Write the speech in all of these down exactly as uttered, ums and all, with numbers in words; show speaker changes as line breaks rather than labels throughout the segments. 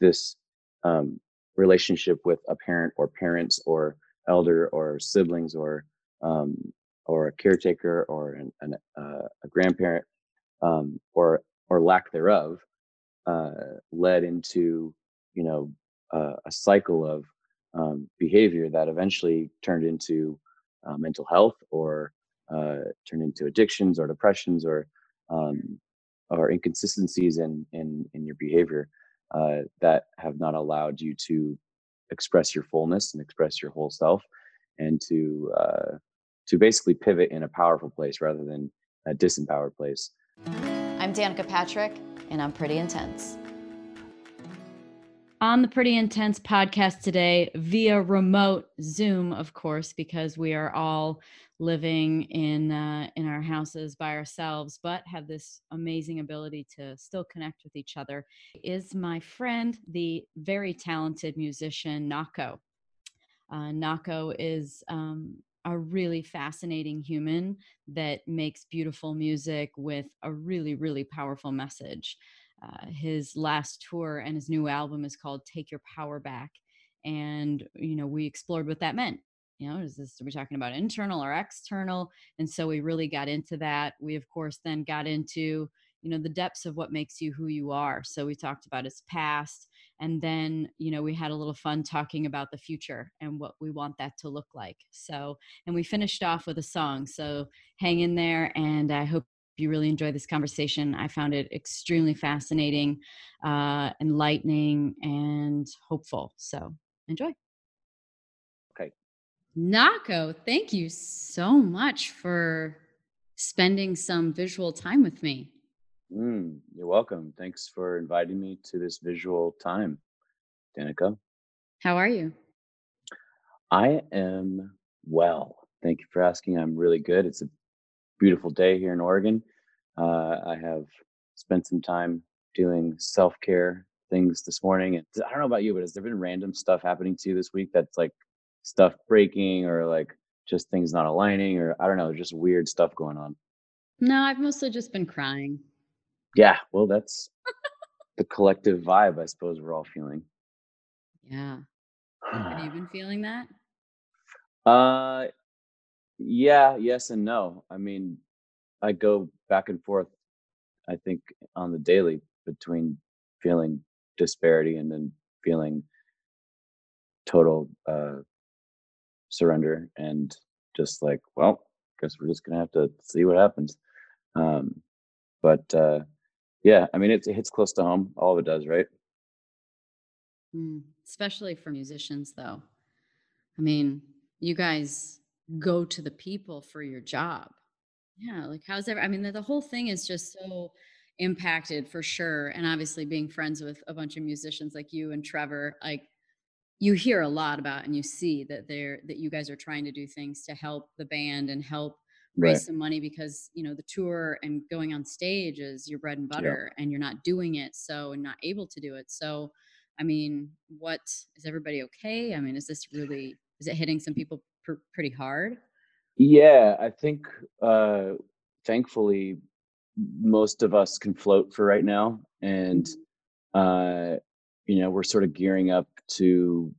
this um, relationship with a parent or parents or elder or siblings or um, or a caretaker or an, an, uh, a grandparent um, or or lack thereof uh, led into you know uh, a cycle of um, behavior that eventually turned into uh, mental health or uh, turned into addictions or depressions or um, or inconsistencies in in in your behavior uh, that have not allowed you to express your fullness and express your whole self and to uh, to basically pivot in a powerful place rather than a disempowered place.
I'm Danica Patrick, and I'm pretty intense.
On the Pretty Intense podcast today, via remote Zoom, of course, because we are all living in uh, in our houses by ourselves, but have this amazing ability to still connect with each other, is my friend, the very talented musician Nahko. Uh, Nahko is um, a really fascinating human that makes beautiful music with a really, really powerful message. Uh, his last tour and his new album is called Take Your Power Back. And, you know, we explored what that meant. You know, is this, are we talking about internal or external? And so we really got into that. We, of course, then got into, you know, the depths of what makes you who you are. So we talked about his past. And then, you know, we had a little fun talking about the future and what we want that to look like. So, and we finished off with a song. So hang in there, and I hope you really enjoy this conversation. I found it extremely fascinating, uh, enlightening, and hopeful. So enjoy.
Okay.
Nahko, thank you so much for spending some visual time with me.
Mm, you're welcome. Thanks for inviting me to this visual time, Danica.
How are you?
I am well. Thank you for asking. I'm really good. It's a beautiful day here in Oregon. Uh, I have spent some time doing self care things this morning. And I don't know about you, but has there been random stuff happening to you this week that's like stuff breaking or like just things not aligning or I don't know, just weird stuff going on?
No, I've mostly just been crying.
Yeah, well, that's the collective vibe I suppose we're all feeling.
Yeah. Have you been feeling that?
Uh, yeah, yes and no. I mean, I go back and forth, I think, on the daily between feeling disparity and then feeling total uh, surrender and just like, well, guess we're just gonna have to see what happens. Um, but uh, yeah, I mean, it, it hits close to home. All of it does, right?
Mm, especially for musicians, though. I mean, you guys go to the people for your job. Yeah, like how's ever? I mean, the, the whole thing is just so impacted for sure. And obviously, being friends with a bunch of musicians like you and Trevor, like you hear a lot about and you see that they're that you guys are trying to do things to help the band and help
Right.
raise some money because you know the tour and going on stage is your bread and
Yeah.
butter and you're not doing it so and not able to do it. So I mean, what is everybody okay? I mean, is this really is it hitting some people pr- pretty hard?
Yeah, I think uh, thankfully most of us can float for right now, and
Mhm.
uh, you know we're sort of gearing up to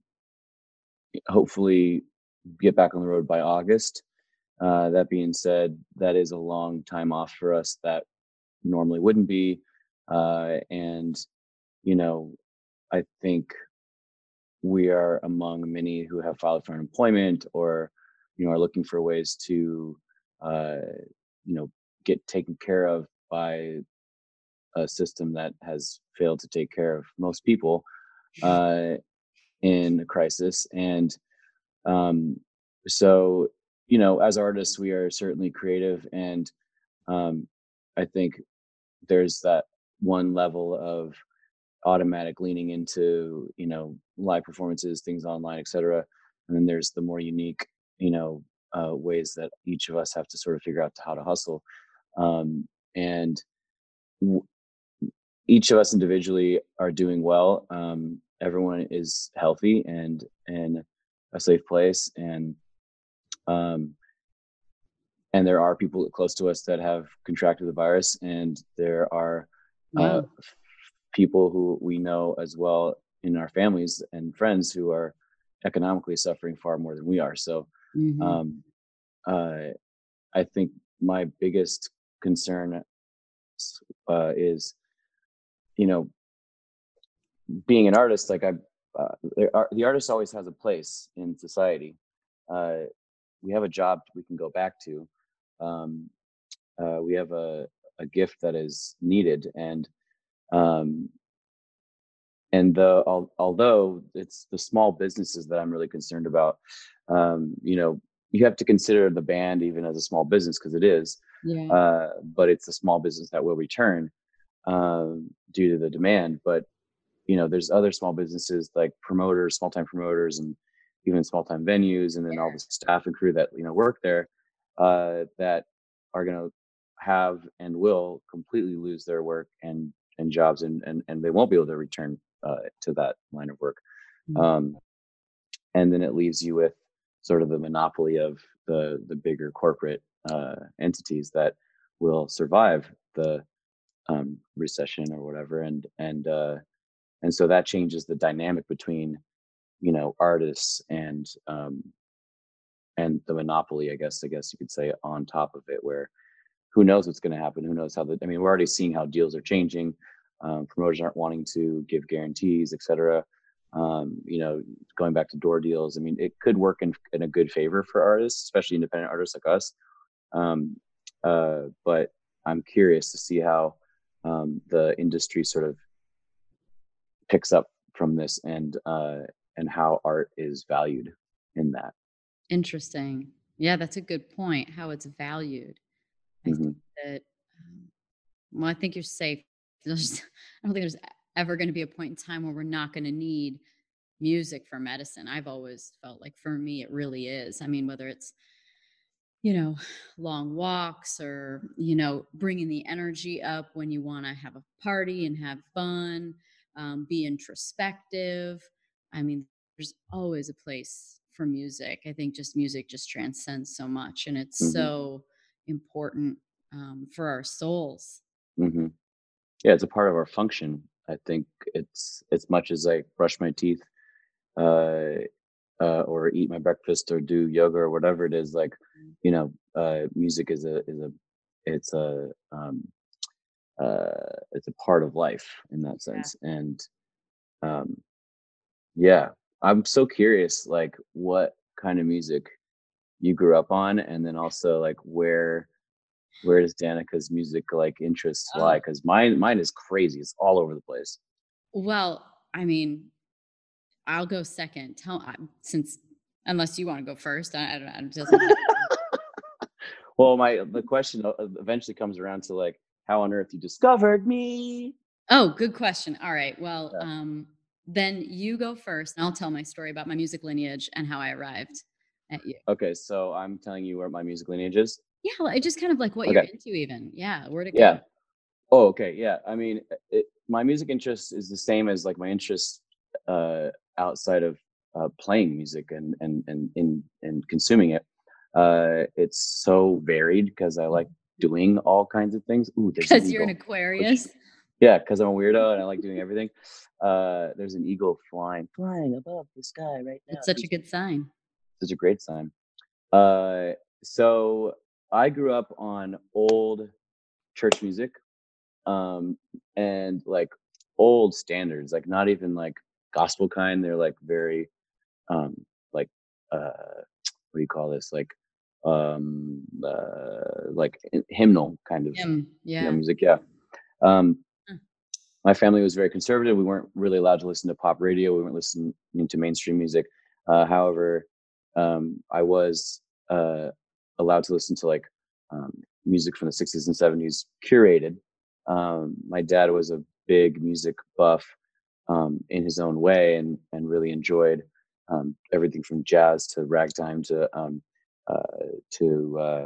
hopefully get back on the road by August. Uh, that being said, that is a long time off for us that normally wouldn't be. Uh, and, you know, I think we are among many who have filed for unemployment or, you know, are looking for ways to, uh, you know, get taken care of by a system that has failed to take care of most people uh, in a crisis. And um, so, you know, as artists, we are certainly creative. And um, I think there's that one level of automatic leaning into, you know, live performances, things online, et cetera. And then there's the more unique, you know, uh, ways that each of us have to sort of figure out how to hustle. Um, and w- each of us individually are doing well. Um, everyone is healthy and in a safe place. And um, and there are people close to us that have contracted the virus, and there are uh,
Wow.
people who we know as well in our families and friends who are economically suffering far more than we are. So
Hmm.
um, uh, I think my biggest concern uh, is, you know, being an artist. Like I, uh, the, ar- the artist always has a place in society. Uh, we have a job we can go back to. Um, uh, we have a, a gift that is needed, and um, and the al- although it's the small businesses that I'm really concerned about. Um, you know, you have to consider the band even as a small business because it is,
Yeah.
uh, but it's a small business that will return um, due to the demand. But you know, there's other small businesses like promoters, small time promoters, and even small time venues, and then all the staff and crew that you know work there uh, that are going to have and will completely lose their work and and jobs, and and and they won't be able to return uh, to that line of work.
Mm.
Um, and then it leaves you with sort of the monopoly of the the bigger corporate uh, entities that will survive the um, recession or whatever, and and uh, and so that changes the dynamic between you know artists and um and the monopoly, i guess i guess you could say, on top of it, where who knows what's going to happen, who knows how the I mean, we're already seeing how deals are changing. Um, promoters aren't wanting to give guarantees, etc. Um, you know, going back to door deals, I mean, it could work in, in a good favor for artists, especially independent artists like us. um, uh, but I'm curious to see how um, the industry sort of picks up from this, and uh, and how art is valued in that.
Interesting. Yeah, that's a good point. How it's valued. I think
Hmm.
that. Um, well, I think you're safe. There's, I don't think there's ever going to be a point in time where we're not going to need music for medicine. I've always felt like for me, it really is. I mean, whether it's, you know, long walks or, you know, bringing the energy up when you want to have a party and have fun, um, be introspective. I mean, there's always a place for music. I think just music just transcends so much and it's
Hmm.
so important um, for our souls.
Hmm. Yeah, it's a part of our function. I think it's as much as I brush my teeth, uh, uh, or eat my breakfast or do yoga or whatever it is. Like, you know, uh, music is a is a it's a um, uh, it's a part of life in that
Yeah.
sense. And um, yeah, I'm so curious, like what kind of music you grew up on, and then also like where where does Danica's music like interests lie?
Oh,
Because mine mine is crazy. It's all over the place.
well, I mean, I'll go second. Tell I since unless you wanna go first, I I don't know, it doesn't have to be.
Well, my the question uh, eventually comes around to like how on earth you discovered me.
Oh, good question. All right, well,
Yeah.
um, then you go first, and I'll tell my story about my music lineage and how I arrived at you.
Okay, so I'm telling you where my music lineage is.
Yeah, well, just kind of like what you're
Okay.
into even. Yeah, where'd it
Yeah.
go?
Oh, okay. Yeah. I mean, it, my music interest is the same as like my interest uh, outside of uh, playing music and and and in and consuming it. Uh, it's so varied because I like doing all kinds of things. Ooh, there's an
'Cause you're an
eagle. Which,
Aquarius?
yeah, because I'm a weirdo and I like doing everything. Uh, there's an eagle flying, flying above the sky right now.
That's such a
He's
good sign.
such a great sign. Uh, so I grew up on old church music, um, and like old standards, like not even like gospel kind. They're like very um, like uh, what do you call this? Like um, uh, like hymnal kind of
Him,
you know
yeah.
music. Yeah. Um,
Huh.
my family was very conservative. We weren't really allowed to listen to pop radio. We weren't listening to mainstream music. Uh, however, um, I was uh, allowed to listen to like um, music from the sixties and seventies, curated. Um, my dad was a big music buff um, in his own way, and and really enjoyed um, everything from jazz to ragtime to um, uh, to uh,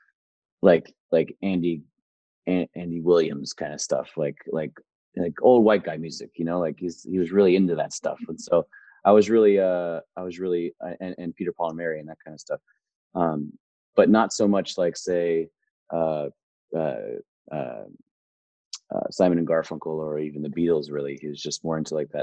like like Andy An- Andy Williams kind of stuff, like like like old white guy music, you know, like he's he was really into that stuff, and so I was really uh I was really uh, and, and Peter Paul and Mary and that kind of stuff, um, but not so much like say uh, uh, uh, uh, Simon and Garfunkel or even the Beatles. Really, he was just more into like that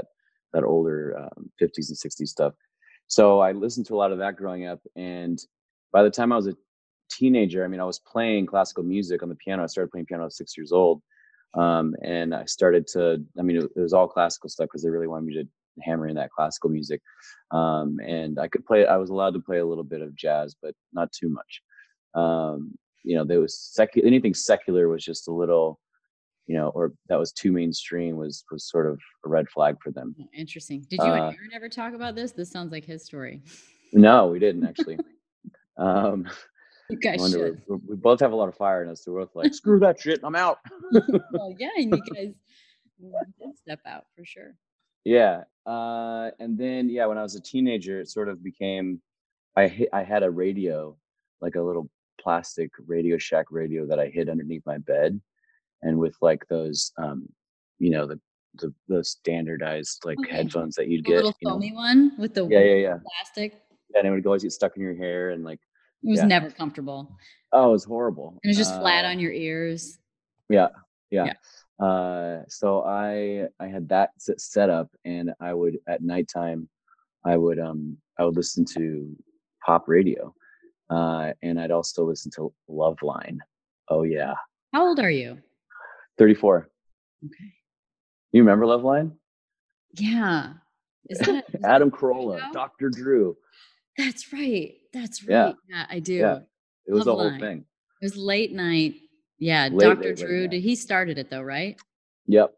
that older um, fifties and sixties stuff. So I listened to a lot of that growing up. And by the time I was a teenager, I mean, I was playing classical music on the piano. I started playing piano at six years old. Um, and I started to, I mean, it, it was all classical stuff because they really wanted me to hammer in that classical music. Um, and I could play, I was allowed to play a little bit of jazz, but not too much. Um, you know, there was secular, anything secular was just a little, you know, or that was too mainstream was, was sort of a red flag for them.
Oh, interesting. Did you and
Uh,
Aaron ever talk about this? This sounds like his story.
no, we didn't actually. Um,
You guys
wonder,
should.
we, we both have a lot of fire in us. So we're both like, screw that shit, I'm out.
Well, yeah, and you guys did step out for sure.
Yeah. Uh, and then, yeah, when I was a teenager, it sort of became, I hit, I had a radio, like a little plastic Radio Shack radio that I hid underneath my bed. And with like those, um, you know, the, the, the standardized like
Okay.
headphones that you'd
The
get,
little
you know,
foamy one with the
yeah, yeah, yeah.
plastic.
And it would always get stuck in your hair and like,
It was
yeah.
never comfortable.
Oh, it was horrible.
It was just flat
Uh,
on your ears.
Yeah, yeah.
Yeah.
Uh, so I I had that s- set up, and I would at nighttime, I would um I would listen to pop radio, uh, and I'd also listen to Loveline. Oh yeah,
How old are you?
thirty-four.
Okay.
You remember Loveline?
Yeah. Is that, is that
Adam
a
Carolla,
show?
Doctor Drew.
That's right. That's
Yeah,
right. Yeah, I do.
yeah. It was the whole
Loveline.
thing.
It was late night. Yeah,
Late,
Doctor
late, late
Drew.
night.
Did he started it though, right?
Yep.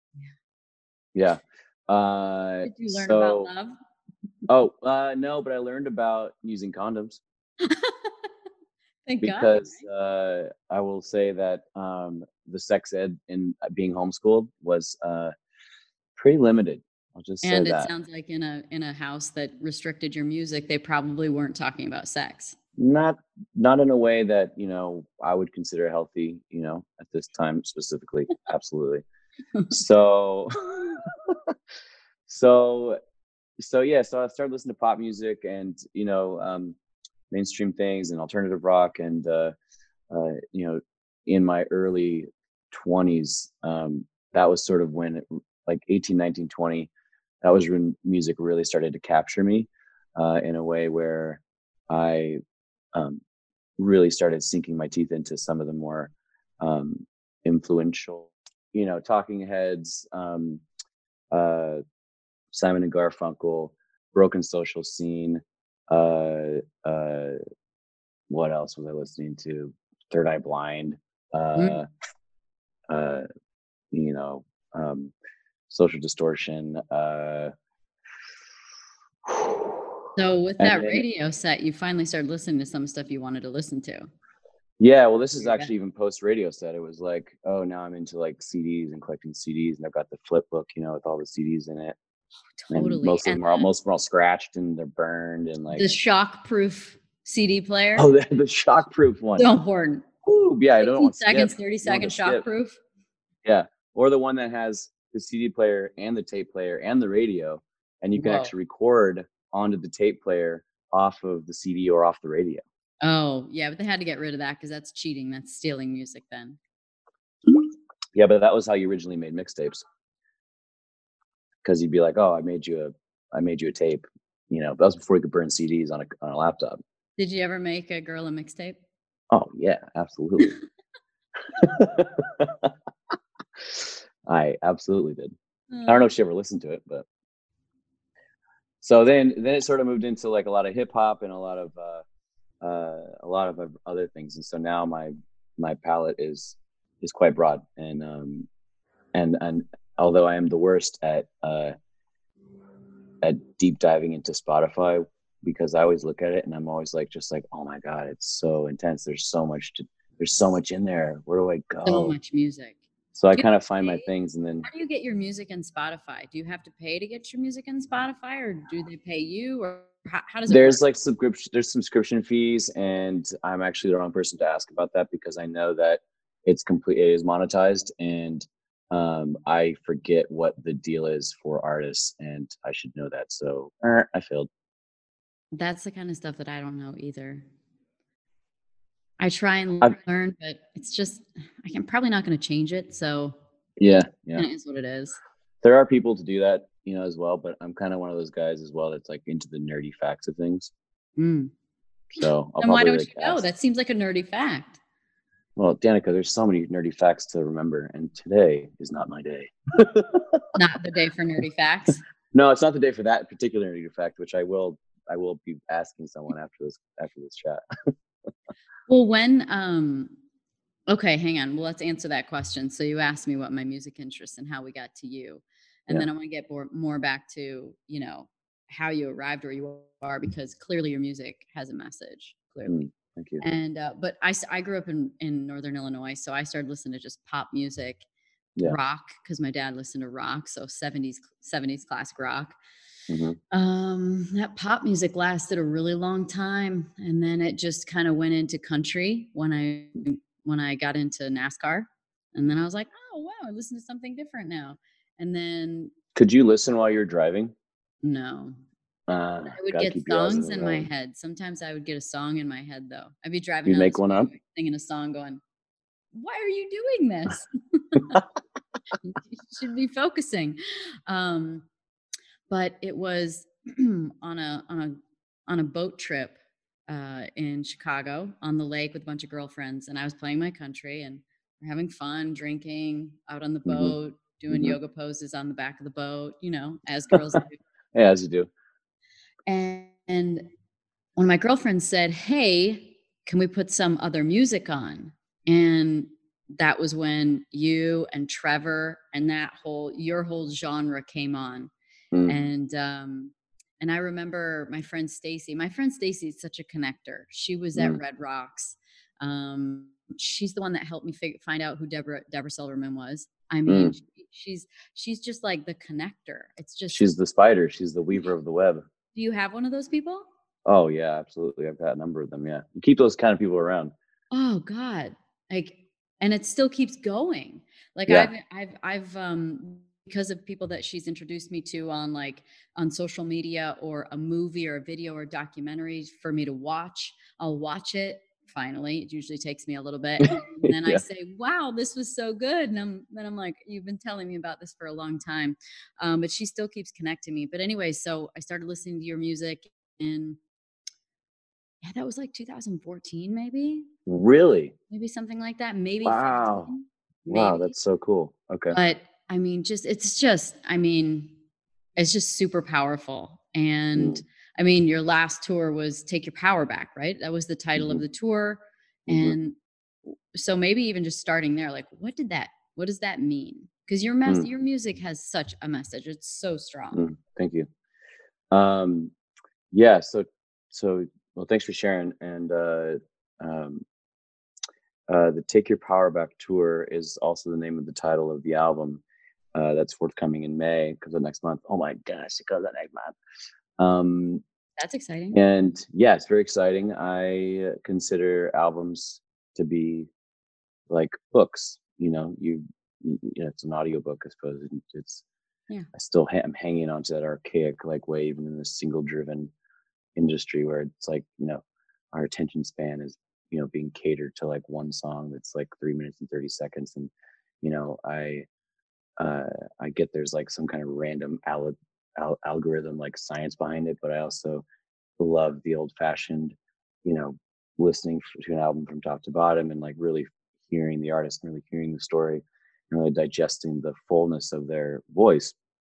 Yeah.
Yeah. Uh,
Did you learn
so,
about love?
oh, uh, no, but I learned about using condoms.
Thank God.
Because
right?
uh, I will say that um, the sex ed in uh, being homeschooled was uh, pretty limited. I'll just say
And it
that.
sounds like in a in a house that restricted your music, they probably weren't talking about sex.
Not not in a way that, you know, I would consider healthy, you know, at this time specifically. Absolutely. So so so yeah, so I started listening to pop music and, you know, um, mainstream things and alternative rock and uh, uh, you know, in my early twenties, um, that was sort of when, it, like eighteen, nineteen, twenty, that was when music really started to capture me uh, in a way where I um, really started sinking my teeth into some of the more um, influential, you know, Talking Heads, um, uh, Simon and Garfunkel, Broken Social Scene. Uh, uh, what else was I listening to? Third Eye Blind.
Mm.
Uh, uh, you know, um, Social Distortion. Uh,
So with
and
that
then,
radio set, you finally started listening to some stuff you wanted to listen to.
yeah, well, this is
You're back.
actually even post radio set. It was like, oh, now I'm into like C Ds and collecting C Ds, and I've got the flip book, you know, with all the C Ds in it. And
Totally.
most of
And
them are all,
the,
most of them are all scratched and they're burned and like,
the shock-proof C D player.
oh, the, the shockproof one.
So important.
Ooh, yeah, I don't want
seconds,
skip.
thirty
You don't want
second
to skip.
shockproof.
Yeah, or the one that has the C D player and the tape player and the radio, and you can
Whoa.
actually record onto the tape player off of the C D or off the radio.
Oh, yeah, but they had to get rid of that because that's cheating. That's stealing music then.
Yeah, but that was how you originally made mixtapes. Because you'd be like, "Oh, I made you a, I made you a tape." You know, that was before you could burn C Ds on a on a laptop.
Did you ever make a girl a mixtape?
Oh yeah, absolutely. I absolutely did. I don't know if she ever listened to it, but so then then it sort of moved into like a lot of hip hop and a lot of uh, uh, a lot of other things, and so now my my palette is is quite broad, and um, and and although I am the worst at uh, at deep diving into Spotify, because I always look at it and I'm always like, just like, oh my god, it's so intense. There's so much to, there's so much in there. Where do I go?
So much music.
So I
Do you
kind of find my
pay?
things, and then
How do you get your music in Spotify? Do you have to pay to get your music in Spotify, or do they pay you, or how, how does it
there's
work?
like subscription there's subscription fees, and I'm actually the wrong person to ask about that because I know that it's complete it is monetized, and um I forget what the deal is for artists, and I should know that. So uh, I failed.
That's the kind of stuff that I don't know either. I try and
I've,
learn, but it's just I'm probably not going to change it. So
yeah, yeah.
it is what it is.
There are people to do that, you know, as well, but I'm kind of one of those guys as well that's like into the nerdy facts of things.
Mm.
So I'll
Then why
probably
don't
like
you know?
ask.
That seems like a nerdy fact.
Well, Danica, there's so many nerdy facts to remember, and today is not my day.
Not the day for nerdy facts.
No, it's not the day for that particular nerdy fact, which I will I will be asking someone after this after this chat.
Well, when um okay, hang on. Well, let's answer that question. So you asked me what my music interests and how we got to you. And
Yeah.
then I want to get more, more back to, you know, how you arrived where you are, because clearly your music has a message, clearly.
Mm, thank you.
And uh, but I, s- I grew up in, in Northern Illinois, so I started listening to just pop music,
Yeah.
rock, because my dad listened to rock, so seventies seventies classic rock.
hmm
Um, that pop music lasted a really long time, and then it just kind of went into country when I when I got into NASCAR, and then I was like, oh wow, I listen to something different now. And then
Could you listen while you're driving?
no,
Uh,
I would
gotta
get
keep your eyes on
songs
the
in my
road.
head. Sometimes I would get a song in my head though. I'd be driving
You
down the
make one up?
speedway singing a song, going, "Why are you doing this? You should be focusing." Um, but it was on a on a on a boat trip uh, in Chicago on the lake with a bunch of girlfriends, and I was playing my country, and we're having fun, drinking out on the
hmm
boat, doing
hmm
yoga poses on the back of the boat, you know, as girls do.
Yeah, as you do.
And, and one of my girlfriends said, "Hey, can we put some other music on?" And that was when you and Trevor and that whole your whole genre came on.
Mm,
And um and I remember my friend Stacy. My friend Stacy is such a connector. She was at
mm,
Red Rocks. Um, she's the one that helped me figure, find out who Deborah Deborah Silverman was. I mean,
mm.
she, she's she's just like the connector. It's just,
She's the spider. She's the weaver of the web.
do you have one of those people?
Oh yeah, absolutely. I've got a number of them. Yeah, you keep those kind of people around.
Oh God. Like, and it still keeps going. Like
Yeah.
I've, I've, I've, um, because of people that she's introduced me to on like on social media, or a movie or a video or documentary for me to watch, I'll watch it. Finally, it usually takes me a little bit. And then I
Yeah.
say, wow, this was so good. And I'm, then I'm like, you've been telling me about this for a long time. Um, but she still keeps connecting me. But anyway, so I started listening to your music in, yeah, that was like two thousand fourteen, maybe.
Really?
Maybe something like that, maybe
Wow.
fifteen,
Wow,
maybe.
that's so cool. Okay.
But I mean, just it's just, I mean, it's just super powerful. And
Mm,
I mean, your last tour was Take Your Power Back, right? That was the title of
hmm
the tour.
hmm
And so maybe even just starting there, like what did that what does that mean? Because your mess
mm,
your music has such a message. It's so strong.
mm. Thank you. Um, yeah. So, so well, thanks for sharing. And uh, um, uh, the Take Your Power Back tour is also the name of the title of the album uh, that's forthcoming in May, because of next month. Oh my gosh, it goes out next month. Um,
That's exciting.
and yeah, it's very exciting. I consider albums to be like books. You know, you, you you know, it's an audiobook, I suppose. and It's
Yeah.
I still ha- I'm hanging on to that archaic like way, even in this single driven industry where it's like, you know, our attention span is, you know, being catered to like one song that's like three minutes and thirty seconds. And, you know, I, uh, I get there's like some kind of random al- al- algorithm, like science behind it, but I also love the old fashioned, you know, listening f- to an album from top to bottom and like really hearing the artist and really hearing the story and really digesting the fullness of their voice,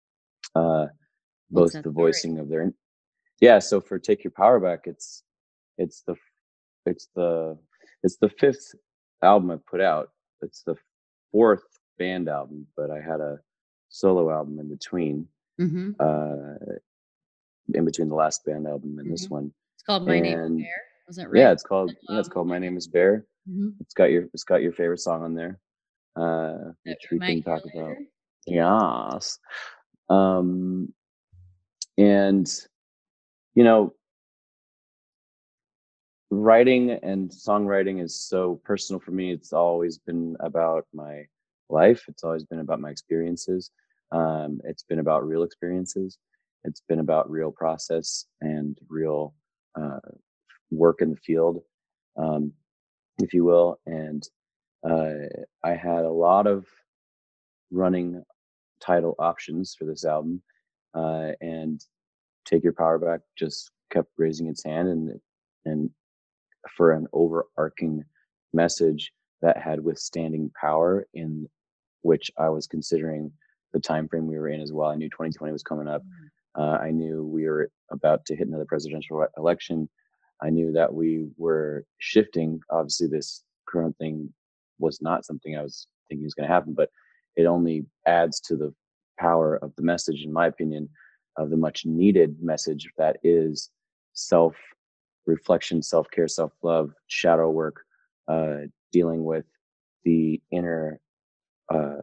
uh,
What's
both
that
the
story?
voicing of their, yeah. So for Take Your Power Back, it's, it's the It's the it's the fifth album I've put out. It's the fourth band album, but I had a solo album in between,
Mm-hmm.
uh, in between the last band album and this
Mm-hmm.
one.
It's called My Name is
And
Bear. Was that
yeah,
right?
it's called yeah, it's
Um,
called My Name Is Bear.
mhm.
It's got your it's got your favorite song on there, uh,
That
which
we
we
might
can
hear
talk about.
later.
Yes. Um, and you know, writing and songwriting is so personal for me. It's always been about my life. It's always been about my experiences. Um, it's been about real experiences. It's been about real process and real uh, work in the field, um, if you will. And uh, I had a lot of running title options for this album. uh, and Take Your Power Back just kept raising its hand, and and for an overarching message that had withstanding power, in which I was considering the time frame we were in as well. I knew twenty twenty was coming up. Uh, I knew we were about to hit another presidential re- election. I knew that we were shifting. Obviously, this current thing was not something I was thinking was going to happen, but it only adds to the power of the message, in my opinion, of the much needed message that is self reflection, self care, self love, shadow work, uh, dealing with the inner uh,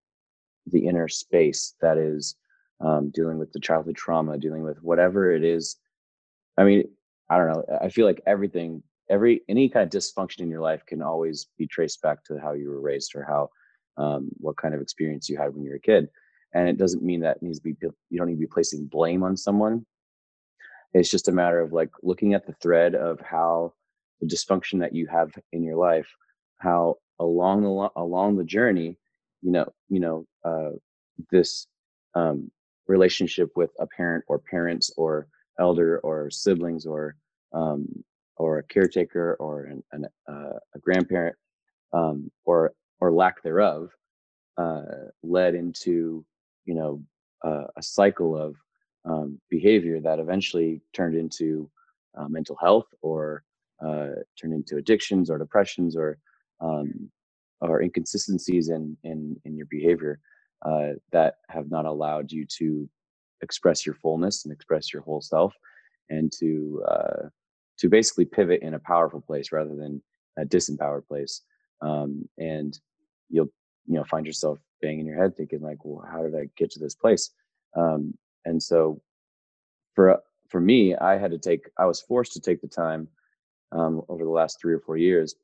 the inner space that is, um, dealing with the childhood trauma, dealing with whatever it is. I mean, I don't know. I feel like everything, every any kind of dysfunction in your life can always be traced back to how you were raised, or how, um, what kind of experience you had when you were a kid. And it doesn't mean that needs to be, you don't need to be placing blame on someone. It's just a matter of like looking at the thread of how the dysfunction that you have in your life, how along the lo- along the journey, you know, you know, uh, this, um, relationship with a parent or parents or elder or siblings, or, um, or a caretaker, or an, an, uh, a grandparent, um, or or lack thereof, uh, led into, you know, uh, a cycle of, um, behavior that eventually turned into, uh, mental health, or uh, turned into addictions or depressions, or, um, or inconsistencies in in in your behavior, uh, that have not allowed you to express your fullness and express your whole self, and to, uh, to basically pivot in a powerful place rather than a disempowered place. Um, and you'll, you know, find yourself banging your head thinking like, well, how did I get to this place? Um, and so for for me, I had to take, I was forced to take the time, um, over the last three or four years,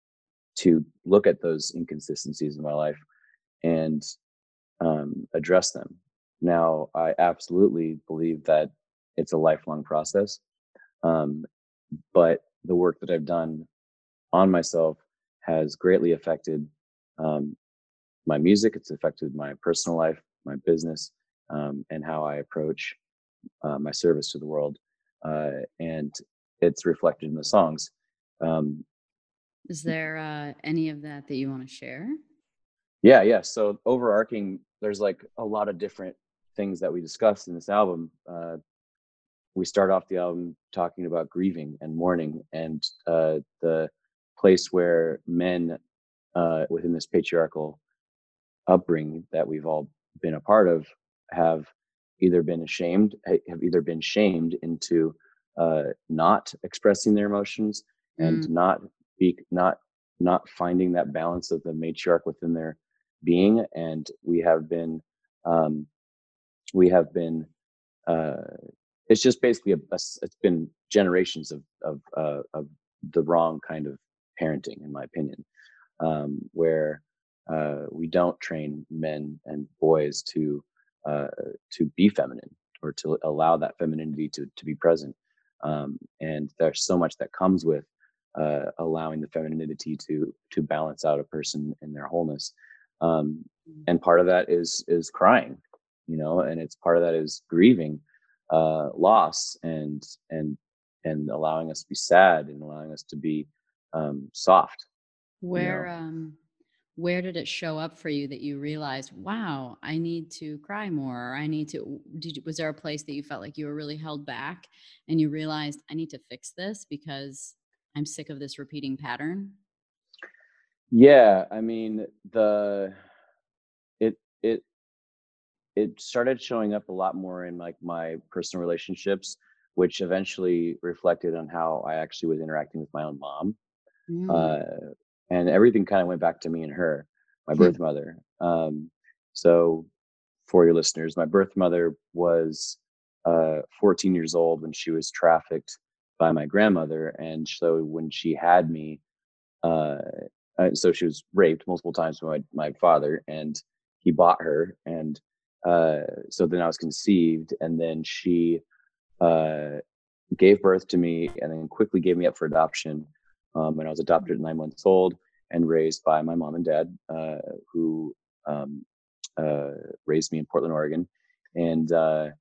to look at those inconsistencies in my life, and, um, address them. Now, I absolutely believe that it's a lifelong process, um, but the work that I've done on myself has greatly affected, um, my music. It's affected my personal life, my business, um, and how I approach, uh, my service to the world. Uh, and it's reflected in the songs. Um,
Is there uh, any of that that you want to share?
yeah, yeah. So overarching, there's like a lot of different things that we discussed in this album. Uh, we start off the album talking about grieving and mourning, and, uh, the place where men, uh, within this patriarchal upbringing that we've all been a part of, have either been ashamed ha- have either been shamed into, uh, not expressing their emotions,
Mm,
and not be not not finding that balance of the matriarch within their being. And we have been, um, we have been uh, it's just basically a, a s- it's been generations of of uh, of the wrong kind of parenting, in my opinion, um, where, uh, we don't train men and boys to, uh, to be feminine, or to allow that femininity to to be present. Um, and there's so much that comes with, uh, allowing the femininity to to balance out a person in their wholeness. Um, and part of that is is crying, you know, and it's part of that is grieving, uh, loss, and and and allowing us to be sad, and allowing us to be, um, soft, you
where
know.
um, where did it show up for you that you realized, wow, I need to cry more, or I need to? Did you, was there a place that you felt like you were really held back, and you realized I need to fix this because I'm sick of this repeating pattern?
Yeah, I mean, the it it it started showing up a lot more in like my personal relationships, which eventually reflected on how I actually was interacting with my own mom.
Mm.
Uh, and everything kind of went back to me and her, my birth mother. Um, so for your listeners, my birth mother was, uh, fourteen years old when she was trafficked by my grandmother, and so when she had me, uh, uh, so she was raped multiple times by my, my father, and he bought her. And, uh, so then I was conceived, and then she, uh, gave birth to me, and then quickly gave me up for adoption. Um, and I was adopted at nine months old, and raised by my mom and dad, uh, who, um, uh, raised me in Portland, Oregon. And, uh,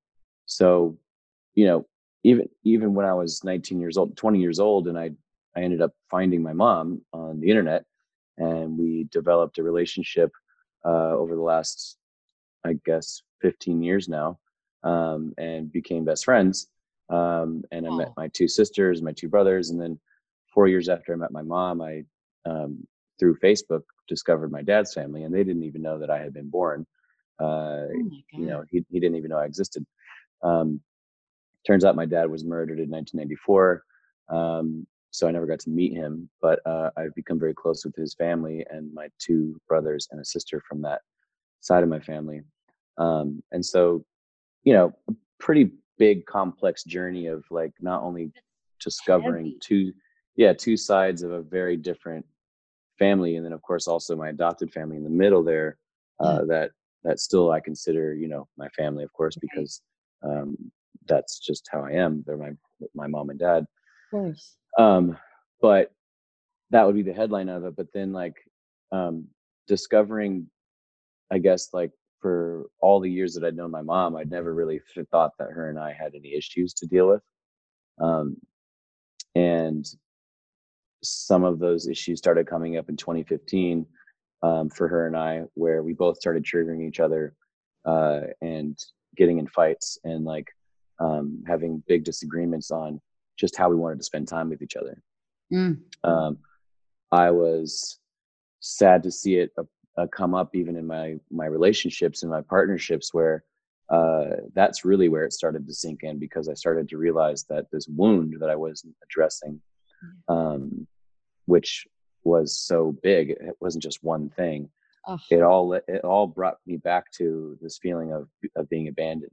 so, you know, even even when I was nineteen years old, twenty years old, and I I ended up finding my mom on the internet, and we developed a relationship uh, over the last, I guess, fifteen years now, um, and became best friends. Um, and I met
Oh,
my two sisters, my two brothers, and then four years after I met my mom, I um, through Facebook discovered my dad's family, and they didn't even know that I had been born. Uh,
oh my
you
God.
know, he he didn't even know I existed. Um, Turns out my dad was murdered in nineteen ninety-four. Um, so I never got to meet him, but uh, I've become very close with his family and my two brothers and a sister from that side of my family. Um, and so, you know, a pretty big complex journey of like not only discovering
Heavy.
two, yeah, two sides of a very different family, and then of course also my adopted family in the middle there,
Yeah.
uh, that that still I consider, you know, my family, of course,
Right.
because um, that's just how I am. They're my my mom and dad.
Of course.
Um, but that would be the headline of it. But then like um, discovering, I guess, like for all the years that I'd known my mom, I'd never really th- thought that her and I had any issues to deal with. Um, and some of those issues started coming up in twenty fifteen, um, for her and I, where we both started triggering each other, uh, and getting in fights and like um, having big disagreements on just how we wanted to spend time with each other.
Mm.
Um, I was sad to see it uh, uh, come up even in my my relationships and my partnerships, where uh, that's really where it started to sink in, because I started to realize that this wound that I wasn't addressing, um, which was so big, it wasn't just one thing.
Oh,
It all it all brought me back to this feeling of of being abandoned.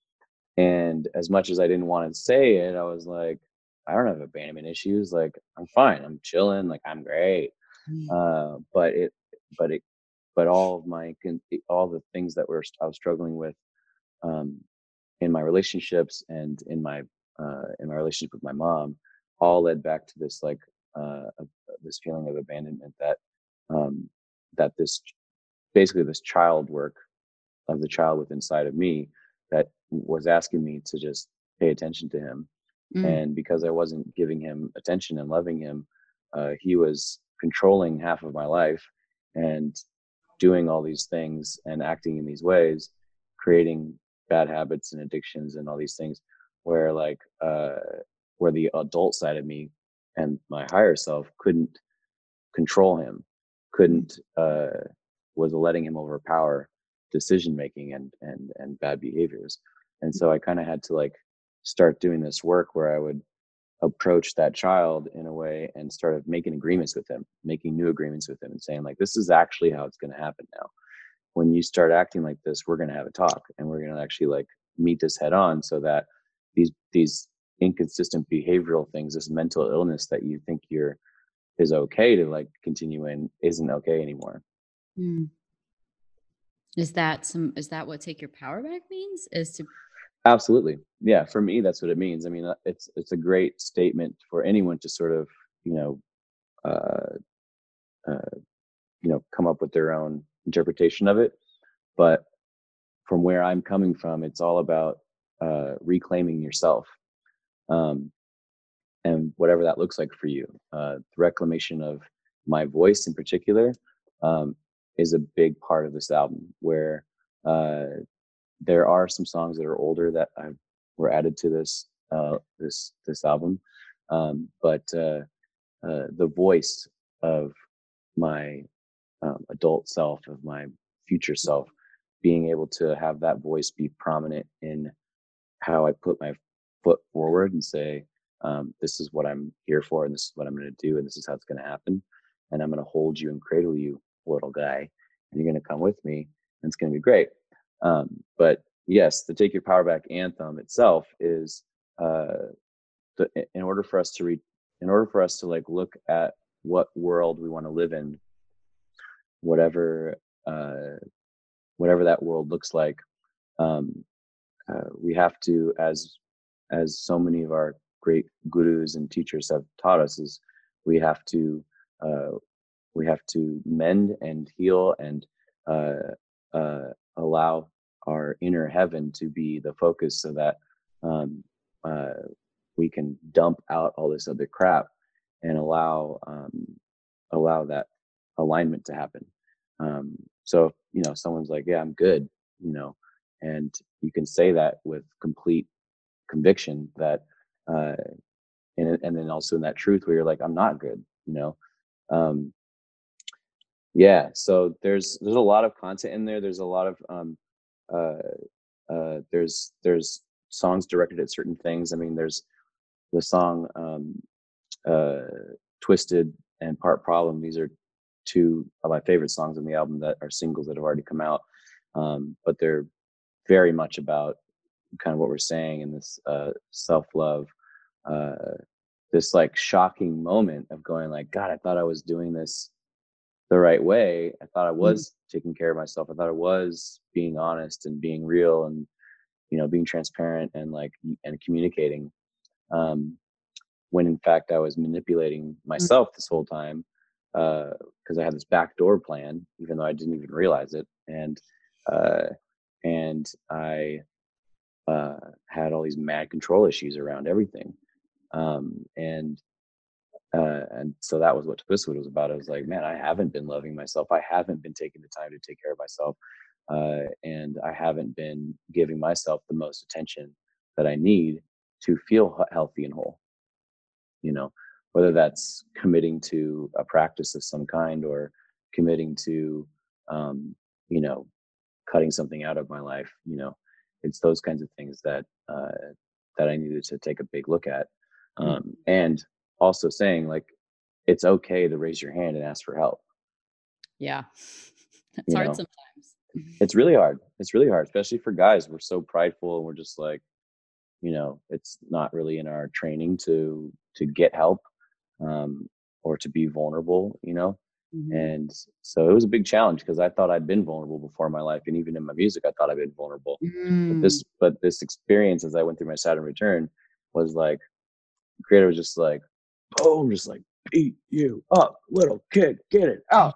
And as much as I didn't want to say it, I was like, I don't have abandonment issues. Like I'm fine. I'm chilling. Like I'm great.
mm,
Uh, but it, but it, but all of my con- all the things that were I was struggling with, um, in my relationships and in my uh, in my relationship with my mom, all led back to this like uh, of- this feeling of abandonment, that um, that this basically this child work of the child within inside of me that was asking me to just pay attention to him.
mm,
And because I wasn't giving him attention and loving him, uh, he was controlling half of my life and doing all these things and acting in these ways, creating bad habits and addictions and all these things, where like uh, where the adult side of me and my higher self couldn't control him,
mm,
couldn't uh, was letting him overpower decision making and and and bad behaviors. And so I kind of had to like start doing this work where I would approach that child in a way and started making agreements with him, making new agreements with him, and saying like, this is actually how it's going to happen now. When you start acting like this, we're going to have a talk, and we're going to actually like meet this head on, so that these these inconsistent behavioral things, this mental illness that you think you're is okay to like continue in, isn't okay anymore.
mm. Is that some is that what take your power back means? Is to
Absolutely. Yeah, for me that's what it means. I mean, uh, it's it's a great statement for anyone to sort of, you know, uh, uh you know, come up with their own interpretation of it. But from where I'm coming from, it's all about uh reclaiming yourself. Um and whatever that looks like for you. Uh, the reclamation of my voice in particular, um, is a big part of this album, where uh, there are some songs that are older that I've, were added to this uh, this this album, um, but uh, uh, the voice of my um, adult self, of my future self, being able to have that voice be prominent in how I put my foot forward and say, um, this is what I'm here for, and this is what I'm going to do, and this is how it's going to happen. And I'm going to hold you and cradle you, little guy, and you're going to come with me, and it's going to be great. Um, but yes, the Take Your Power Back anthem itself is, uh, the, in order for us to read, in order for us to like look at what world we want to live in, whatever, uh, whatever that world looks like. Um, uh, we have to, as as so many of our great gurus and teachers have taught us, is we have to uh, we have to mend and heal and uh, uh, allow our inner heaven to be the focus, so that um, uh, we can dump out all this other crap and allow um, allow that alignment to happen. Um, so you know, someone's like, "Yeah, I'm good," you know, and you can say that with complete conviction that, uh, and and then also in that truth where you're like, "I'm not good," you know. Um, yeah, so there's there's a lot of content in there. There's a lot of um, uh, uh, there's there's songs directed at certain things. I mean, there's the song um, uh, "Twisted" and "Part Problem." These are two of my favorite songs on the album that are singles that have already come out, um, but they're very much about kind of what we're saying in this uh, self-love, uh, this like shocking moment of going like, God, I thought I was doing this the right way. I thought I
Mhm.
was taking care of myself. I thought I was being honest and being real and, you know, being transparent and like, and communicating. Um, when in fact I was manipulating myself this whole time, because I had this backdoor plan, even though I didn't even realize it. And, uh, and I uh, had all these mad control issues around everything. Um, and uh, and so that was what Twistwood was about. I was like, man, I haven't been loving myself. I haven't been taking the time to take care of myself, uh, and I haven't been giving myself the most attention that I need to feel he- healthy and whole. You know, whether that's committing to a practice of some kind or committing to, um, you know, cutting something out of my life. You know, it's those kinds of things that uh, that I needed to take a big look at,
Mhm.
um, and also saying like it's okay to raise your hand and ask for help.
Yeah. That's
You
hard
know,
sometimes.
it's really hard. It's really hard, especially for guys. We're so prideful and we're just like, you know, it's not really in our training to to get help, um, or to be vulnerable. You know,
Mhm.
and so it was a big challenge because I thought I'd been vulnerable before in my life, and even in my music, I thought I'd been vulnerable. But
Mm.
this, but this experience as I went through my Saturn return was like, the creator was just like, boom, just like beat you up, little kid, get it out.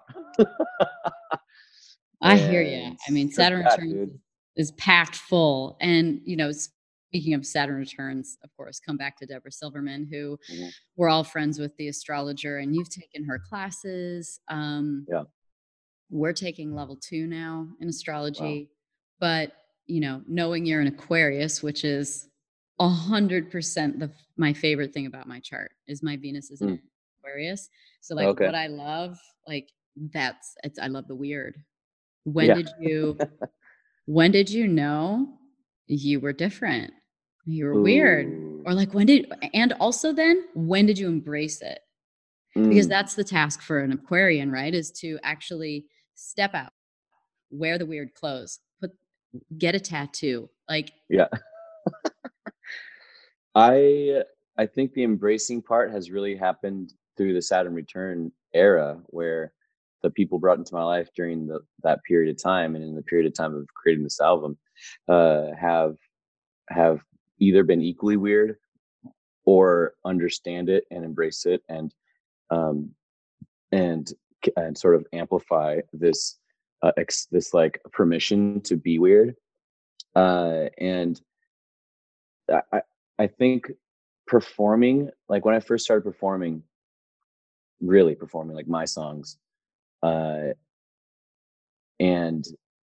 I hear you.
And
I mean,
took
Saturn
that,
Returns
dude.
is is packed full. And, you know, speaking of Saturn Returns, of course, come back to Deborah Silverman, who
Mhm.
we're all friends with, the astrologer, and you've taken her classes. Um,
Yeah.
we're taking level two now in
Wow.
astrology. But, you know, knowing you're an Aquarius, which is a hundred percent the my favorite thing about my chart is my Venus is in
Mm.
Aquarius. So like
Okay.
what I love, like that's it's I love the weird. When
Yeah.
did you when did you know you were different? You were weird?
Ooh.
Or like when did and also then when did you embrace it? Because
Mm.
that's the task for an Aquarian, right? Is to actually step out, wear the weird clothes, put get a tattoo. Like,
Yeah. I I think the embracing part has really happened through the Saturn return era where the people brought into my life during the that period of time and in the period of time of creating this album uh have have either been equally weird or understand it and embrace it and um and and sort of amplify this uh, ex, this like permission to be weird, uh and I I I think performing, like when I first started performing, really performing like my songs, uh, and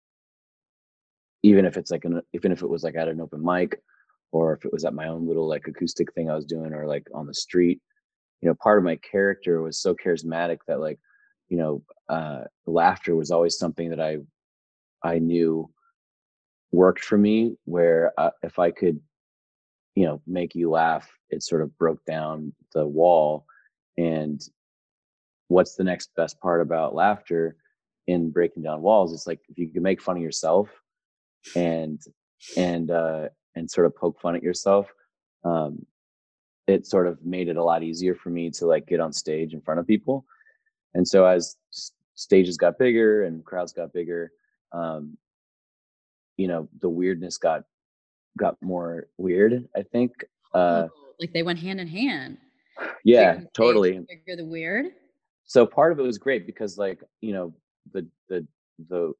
even if it's like an even if it was like at an open mic, or if it was at my own little like acoustic thing I was doing, or like on the street, you know, part of my character was so charismatic that like, you know, uh, laughter was always something that I I knew worked for me. Where uh, if I could, you know, make you laugh, it sort of broke down the wall. And what's the next best part about laughter in breaking down walls? It's like if you can make fun of yourself and and uh and sort of poke fun at yourself, um it sort of made it a lot easier for me to like get on stage in front of people. And so as s- stages got bigger and crowds got bigger, um you know, the weirdness got got more weird, I think.
oh,
uh
like they went hand in hand. Bigger
yeah,
the stage,
totally.
bigger the weird.
So part of it was great because like, you know, the the the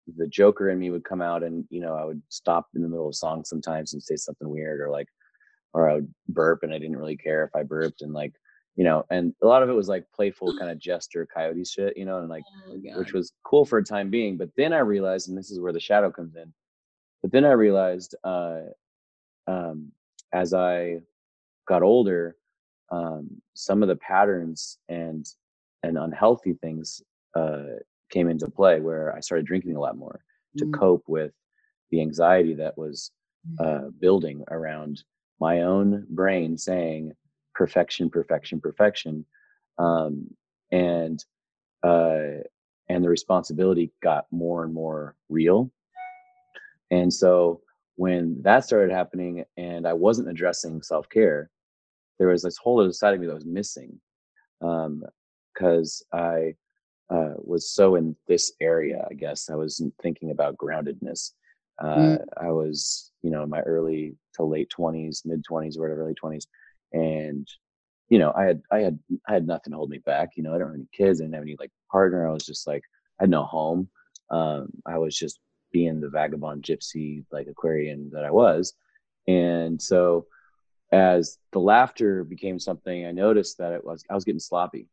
the Joker in me would come out, and you know I would stop in the middle of a song sometimes and say something weird, or like, or I would burp and I didn't really care if I burped, and like, you know, and a lot of it was like playful kind of jester coyote shit, you know, and like,
Oh
which
God.
was cool for a time being. But then I realized, and this is where the shadow comes in. But then I realized, uh, um, as I got older, um, some of the patterns and and unhealthy things uh, came into play, where I started drinking a lot more to
Mm,
cope with the anxiety that was
mm,
uh, building around my own brain saying perfection, perfection, perfection, um, and uh, and the responsibility got more and more real. And so when that started happening, and I wasn't addressing self care, there was this whole other side of me that was missing, um, because I uh, was so in this area. I guess I wasn't thinking about groundedness. Uh,
mm.
I was, you know, in my early to late twenties, mid twenties, or whatever, early twenties, and you know, I had, I had, I had nothing to hold me back. You know, I don't have any kids. I didn't have any like partner. I was just like, I had no home. Um, I was just being the vagabond gypsy, like Aquarian that I was, and so as the laughter became something, I noticed that it was I was getting sloppy.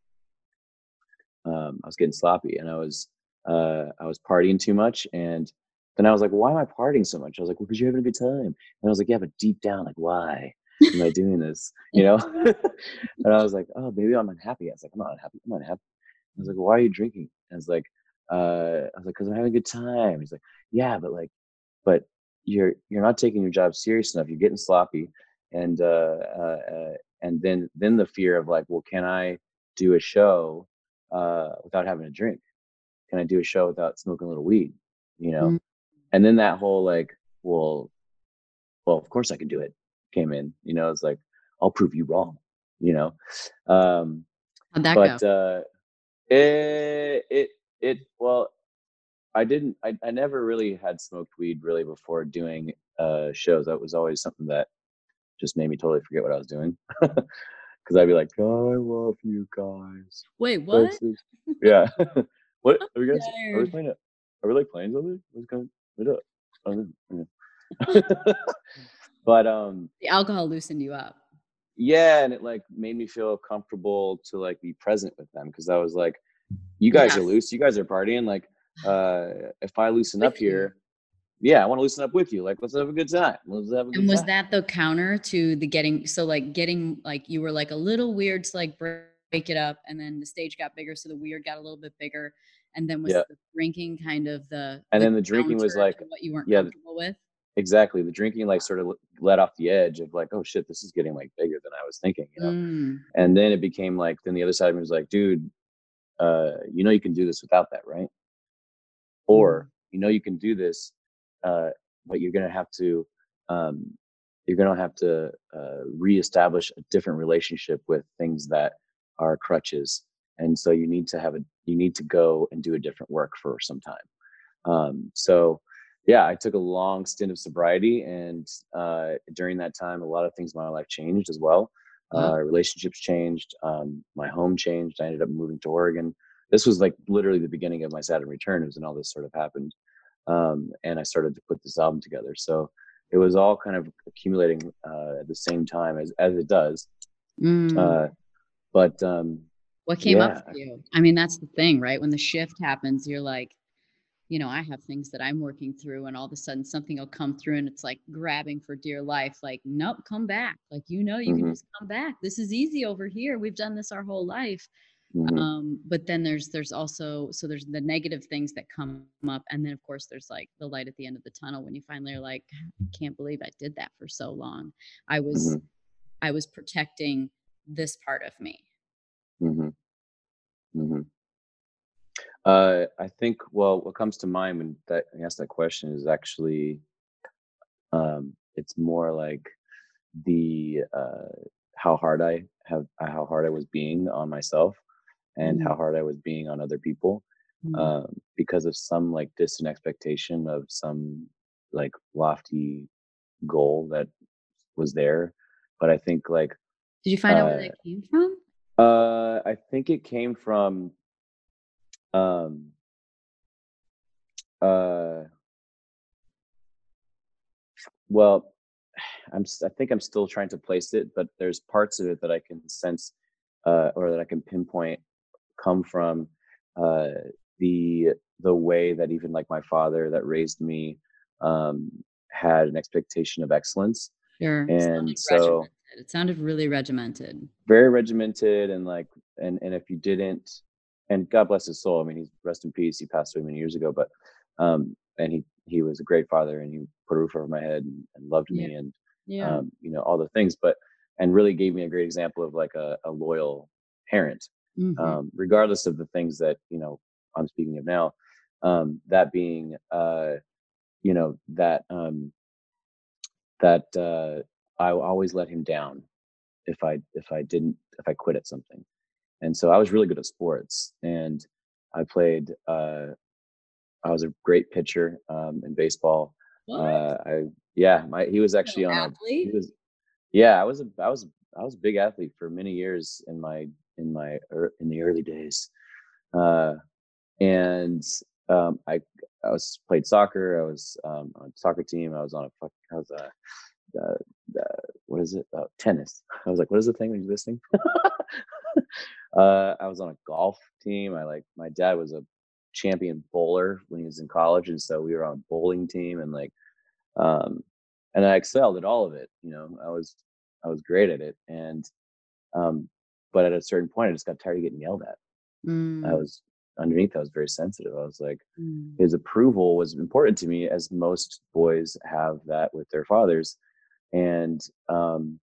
Um, I was getting sloppy, and I was uh, I was partying too much. And then I was like, "Why am I partying so much?" I was like, "Well, because you're having a good time." And I was like, "Yeah, but deep down, like, why am I doing this?" You know? And I was like, "Oh, maybe I'm unhappy." I was like, "I'm not unhappy. I'm not unhappy." I was like, "Why are you drinking?" And I was like, uh, "I was like, because I'm having a good time." He's like, "Yeah, but like, but you're you're not taking your job serious enough. You're getting sloppy." And uh, uh, uh, and then then the fear of like, well, can I do a show uh, without having a drink? Can I do a show without smoking a little weed? You know?
Mm.
And then that whole like, well, well, of course I can do it came in. You know, it's like, I'll prove you wrong. You know, um,
How'd that go?
but uh, it it it well, I didn't. I, I never really had smoked weed really before doing uh, shows. That was always something that just made me totally forget what I was doing. Because I'd be like, "I love you guys.
Wait, what?
This is yeah." What
I'm
are we guys? Are we
scared.
playing it? Are we like playing something? What's going? What up? Oh, yeah. But um,
The alcohol loosened you up.
yeah, and it like made me feel comfortable to like be present with them, because I was like, "You guys are
Yes,
loose. You guys are partying. Like, uh, if I loosen up
with you.
here." Yeah, I want to loosen up with you. Like, let's have a good time. Let's have a
And
good
was
time.
that the counter to the getting so like getting like you were like a little weird to like break it up, and then the stage got bigger, so the weird got a little bit bigger, and then was
Yeah.
the drinking kind of the
And
the
then the drinking was
counter
like,
to what you weren't
yeah, th-
comfortable with?
exactly. The drinking like sort of l- let off the edge of like, oh shit, this is getting like bigger than I was thinking, you know?
Mm.
And then it became like, then the other side of me was like, dude, uh, you know, you can do this without that, right?
Mm.
Or, you know, you can do this, uh, but you're going to have to, um, you're going to have to uh, reestablish a different relationship with things that are crutches. And so you need to have a, you need to go and do a different work for some time. Um, so yeah, I took a long stint of sobriety, and uh, during that time, a lot of things in my life changed as well.
Oh,
Uh, relationships changed. Um, my home changed. I ended up moving to Oregon. This was like literally the beginning of my Saturn returns, and all this sort of happened. Um, and I started to put this album together. So it was all kind of accumulating uh, at the same time as as it does.
mm.
Uh, but um,
What came up
yeah,
for you? I mean, that's the thing, right? When the shift happens, you're like, you know, I have things that I'm working through, and all of a sudden something will come through and it's like grabbing for dear life. Like, nope, come back. Like, you know, you can
hmm
just come back. This is easy over here. We've done this our whole life.
hmm
Um, but then there's there's also so there's the negative things that come up, and then of course there's like the light at the end of the tunnel when you finally are like, I can't believe I did that for so long. I was
hmm
I was protecting this part of me.
hmm hmm Uh, I think, well, what comes to mind when that I ask that question is actually, um, it's more like the uh, how hard I have, uh, how hard I was being on myself, and how
Mm,
hard I was being on other people,
mm.
um, because of some like distant expectation of some like lofty goal that was there. But I think like,
Did you find out where
uh,
that came from?
uh, I think it came from, um, Uh, well, I'm s- I think I'm still trying to place it, but there's parts of it that I can sense, uh, or that I can pinpoint come from uh, the the way that even like my father that raised me um, had an expectation of excellence,
Sure.
and
Sounded
so
regimented. It sounded really regimented.
very regimented and like and and if you didn't, and God bless his soul. I mean, he's rest in peace. He passed away many years ago, but um, and he he was a great father, and he put a roof over my head and, and loved
Yeah.
me, and
Yeah.
um, you know all the things, but and really gave me a great example of like a, a loyal parent,
Mhm.
um, regardless of the things that you know I'm speaking of now. Um, that being, uh, you know, that um, that uh, I always let him down if I if I didn't if I quit at something. And so I was really good at sports, and I played. Uh, I was a great pitcher um, in baseball.
What?
Uh, I yeah, my he was
No
actually on a he
athlete?
was yeah I was a I was I was a big athlete for many years in my in my ear in the early days, uh, and um, I I was played soccer. I was um, on a soccer team. I was on a fuck. I was a uh, uh, what is it? Uh, tennis. I was like, what is the thing when you this thing? uh, I was on a golf team. I like my dad was a champion bowler when he was in college, and so we were on a bowling team, and like, um, and I excelled at all of it. You know, I was I was great at it, and um, but at a certain point, I just got tired of getting yelled at. I
Mm,
was underneath. I was very sensitive. I was like,
mm,
his approval was important to me, as most boys have that with their fathers, and um,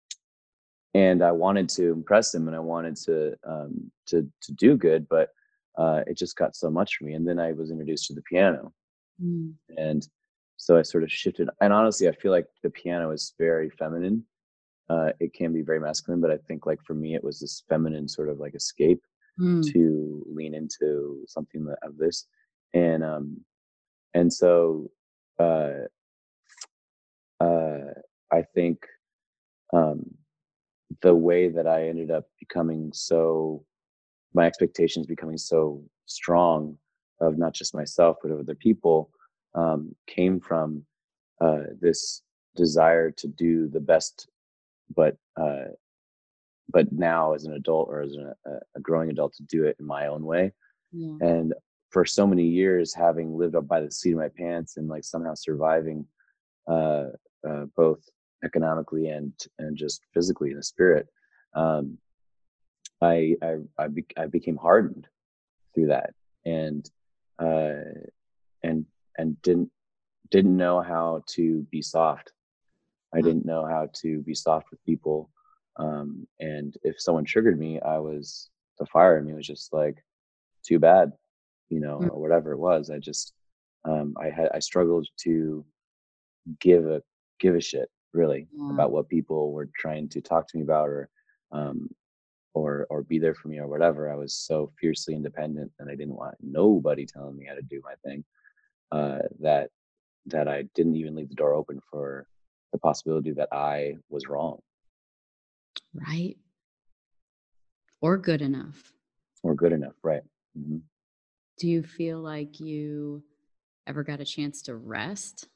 and I wanted to impress him, and I wanted to um, to to do good, but uh, it just got so much for me. And then I was introduced to the piano,
mm.
and so I sort of shifted. And honestly, I feel like the piano is very feminine. Uh, it can be very masculine, but I think like for me, it was this feminine sort of like escape
Mm.
to lean into something that, of this, and um, and so uh, uh, I think um, the way that I ended up becoming so my expectations becoming so strong of not just myself but of other people um, came from uh, this desire to do the best, but uh, but now as an adult or as a, a growing adult to do it in my own way.
Yeah.
And for so many years, having lived up by the seat of my pants and like somehow surviving uh, uh, both economically and and just physically in the spirit, um, I I I, be- I became hardened through that, and uh and and didn't didn't know how to be soft. I
Wow.
didn't know how to be soft with people, um and if someone triggered me, I was the fire in me was just like too bad, you know
Mm,
or whatever it was. I just um I had I struggled to give a give a shit really
yeah.
about what people were trying to talk to me about, or um or or be there for me or whatever. I was so fiercely independent, and I didn't want nobody telling me how to do my thing. Uh, that that I didn't even leave the door open for the possibility that I was wrong
Right. Or good enough.
or good enough. Right. hmm
Do you feel like you ever got a chance to rest?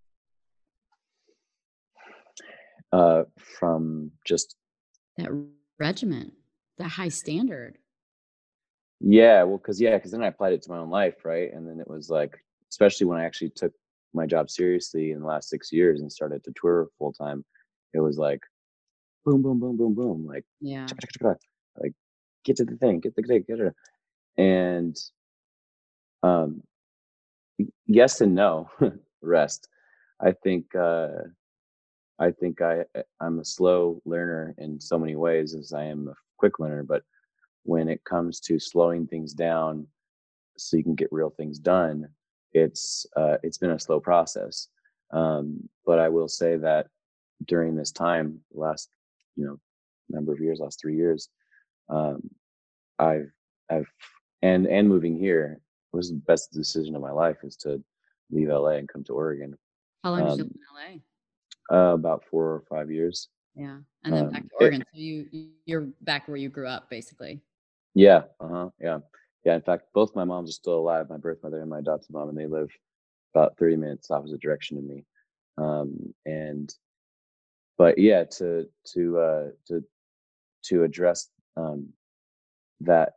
Uh, from just
That r- regiment, that high standard.
yeah, well, because yeah, because then I applied it to my own life, right? And then it was like, especially when I actually took my job seriously in the last six years and started to tour full time, it was like boom, boom, boom, boom, boom, like
Yeah.
chaka, chaka, chaka, like get to the thing, get the thing, get it. And um, y- yes and no, rest. I think uh, I think I uh, I'm a slow learner in so many ways as I am a quick learner. But when it comes to slowing things down so you can get real things done, it's uh, it's been a slow process. Um, but I will say that during this time, last you know number of years, last three years, um, I've I've and and moving here was the best decision of my life is to leave L A and come to Oregon.
How long did you
Um,
live in L A?
uh, about four or five years.
Yeah. And then back
Um,
to
it,
Oregon. So you you- you're back where you grew up, basically.
yeah, uh-huh, yeah. Yeah, in fact, both my moms are still alive, my birth mother and my adopted mom, and they live about thirty minutes opposite direction of me. Um, and but yeah, to to uh, to to address um, that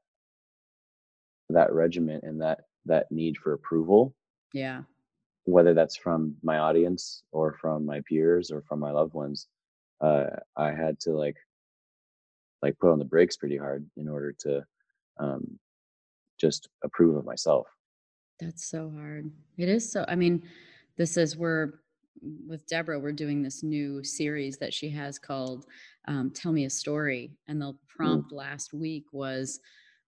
that regiment and that that need for approval,
Yeah.
whether that's from my audience or from my peers or from my loved ones, uh, I had to like like put on the brakes pretty hard in order to um, just approve of myself.
That's so hard. It is so I mean, this is we're with Deborah, we're doing this new series that she has called um, Tell Me a Story. And the
Mm,
prompt last week was,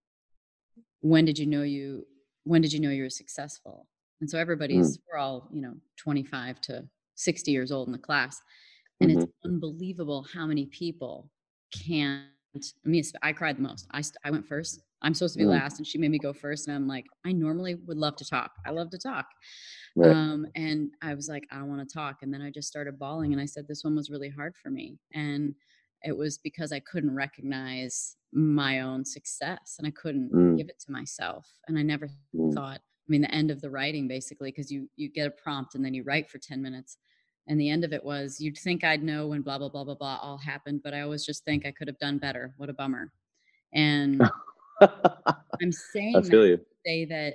when did you know you when did you know you were successful? And so
mm,
everybody's we're all, you know, twenty-five to sixty years old in the class. And it's
hmm
unbelievable how many people can't. I mean, I cried the most. I, st- I went first. I'm supposed to be
mm,
last, and she made me go first. And I'm like, I normally would love to talk. I love to talk.
right.
Um, and I was like, I don't want to talk. And then I just started bawling, and I said, this one was really hard for me. And it was because I couldn't recognize my own success, and I couldn't
Mm,
give it to myself. And I never
mm.
thought, I mean, the end of the writing basically, because you you get a prompt and then you write for ten minutes. And the end of it was, you'd think I'd know when blah blah blah blah blah all happened, but I always just think I could have done better. What a bummer. And I'm
I
saying that
feel you.
to say that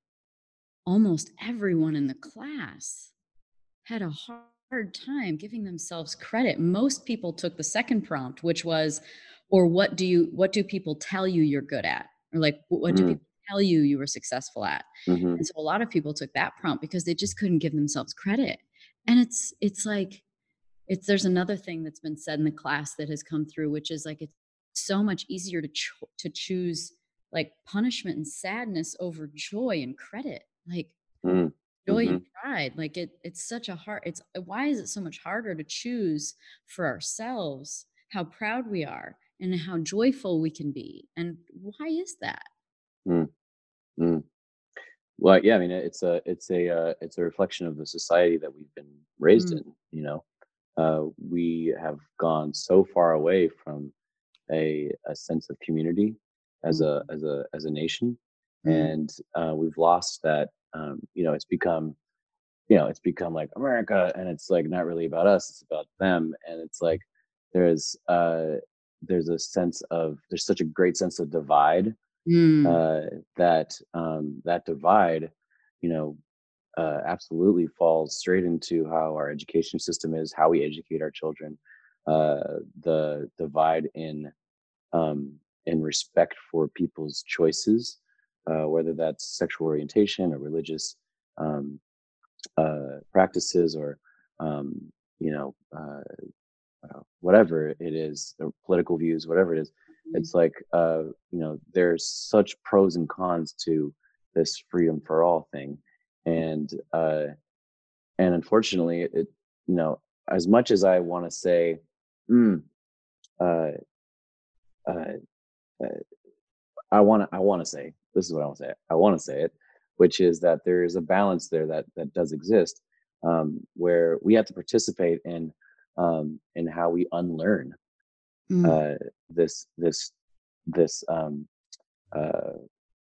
almost everyone in the class had a hard time giving themselves credit. Most people took the second prompt, which was, or what do you what do people tell you you're good at? Or like, what do
Mm,
people tell you you were successful at?
hmm
And so a lot of people took that prompt because they just couldn't give themselves credit. And it's it's like it's there's another thing that's been said in the class that has come through, which is like, it's so much easier to cho- to choose like punishment and sadness over joy and credit. Like
mm,
joy
hmm
and pride, like it it's such a hard it's why is it so much harder to choose for ourselves how proud we are and how joyful we can be, and why is that?
mm, mm. Well, yeah, I mean, it's a it's a uh, it's a reflection of the society that we've been raised
Mm,
in. You know, uh, we have gone so far away from a a sense of community as a
mm,
as a as a nation,
mm,
and uh, we've lost that. Um, you know, it's become you know it's become like America, and it's like not really about us; it's about them, and it's like there's uh there's a sense of there's such a great sense of divide
mm,
uh, that um, that divide, you know, uh, absolutely falls straight into how our education system is, how we educate our children, uh, the divide in um, in respect for people's choices, uh, whether that's sexual orientation or religious um, uh, practices or um, you know uh, uh, whatever it is, or political views, whatever it is.
mm,
It's like uh, you know, there's such pros and cons to this freedom for all thing, and uh, and unfortunately, it you know, as much as I want to say, mm, uh, uh, uh, I want to, I want to say, this is what I want to say. I want to say it, which is that there is a balance there that that does exist, um, where we have to participate in um, in how we unlearn
mm.
uh, this this this um, uh,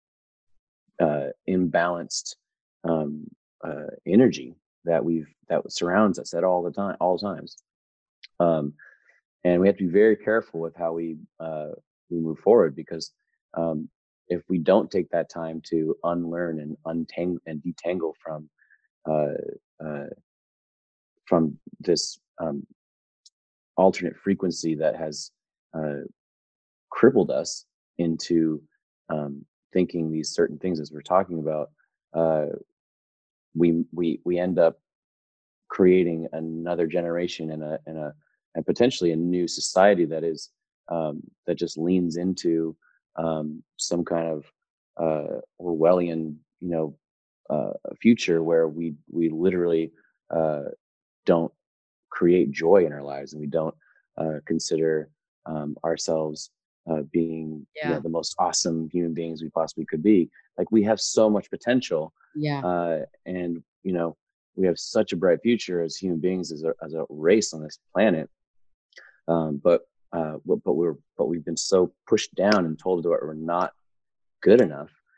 uh, imbalanced um, uh, energy that we've that surrounds us at all the time, all times, um, and we have to be very careful with how we uh, we move forward because um, if we don't take that time to unlearn and untangle and detangle from uh, uh, from this um, alternate frequency that has uh, crippled us into um, thinking these certain things as we're talking about, uh, we we we end up creating another generation and a and a and potentially a new society that is um, that just leans into um, some kind of uh, Orwellian, you know, uh, future where we we literally uh, don't create joy in our lives and we don't uh, consider um, ourselves uh, being you know
Yeah,
the most awesome human beings we possibly could be. Like we have so much potential
yeah,
uh, and you know we have such a bright future as human beings as a, as a race on this planet, um, but uh, but but we're but we've been so pushed down and told that we're not good enough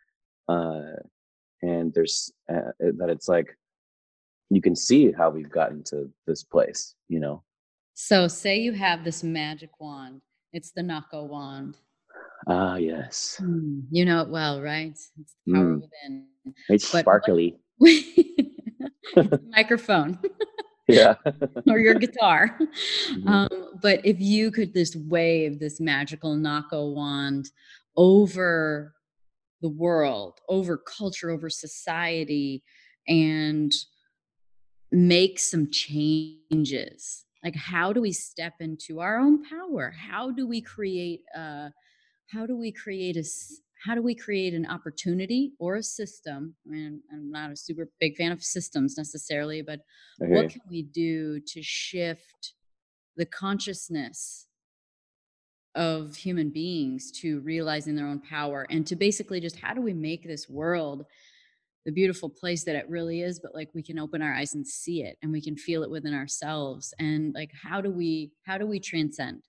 uh, and there's uh, that it's like you can see how we've gotten to this place, you know.
So say you have this magic wand. It's the Nako wand.
Ah, yes.
Mm, you know it well, right? It's the power
Mm,
within.
it's
But what
sparkly.
it's a microphone
Yeah.
or your guitar.
Mhm.
Um, but if you could just wave this magical Nako wand over the world, over culture, over society, and make some changes. Like, how do we step into our own power? How do we create a how do we create a s- how do we create an opportunity or a system? I mean, I'm I'm not a super big fan of systems necessarily, but what
Okay.
can we do to shift the consciousness of human beings to realizing their own power and to basically just how do we make this world the beautiful place that it really is, but like we can open our eyes and see it and we can feel it within ourselves, and like how do we how do we transcend?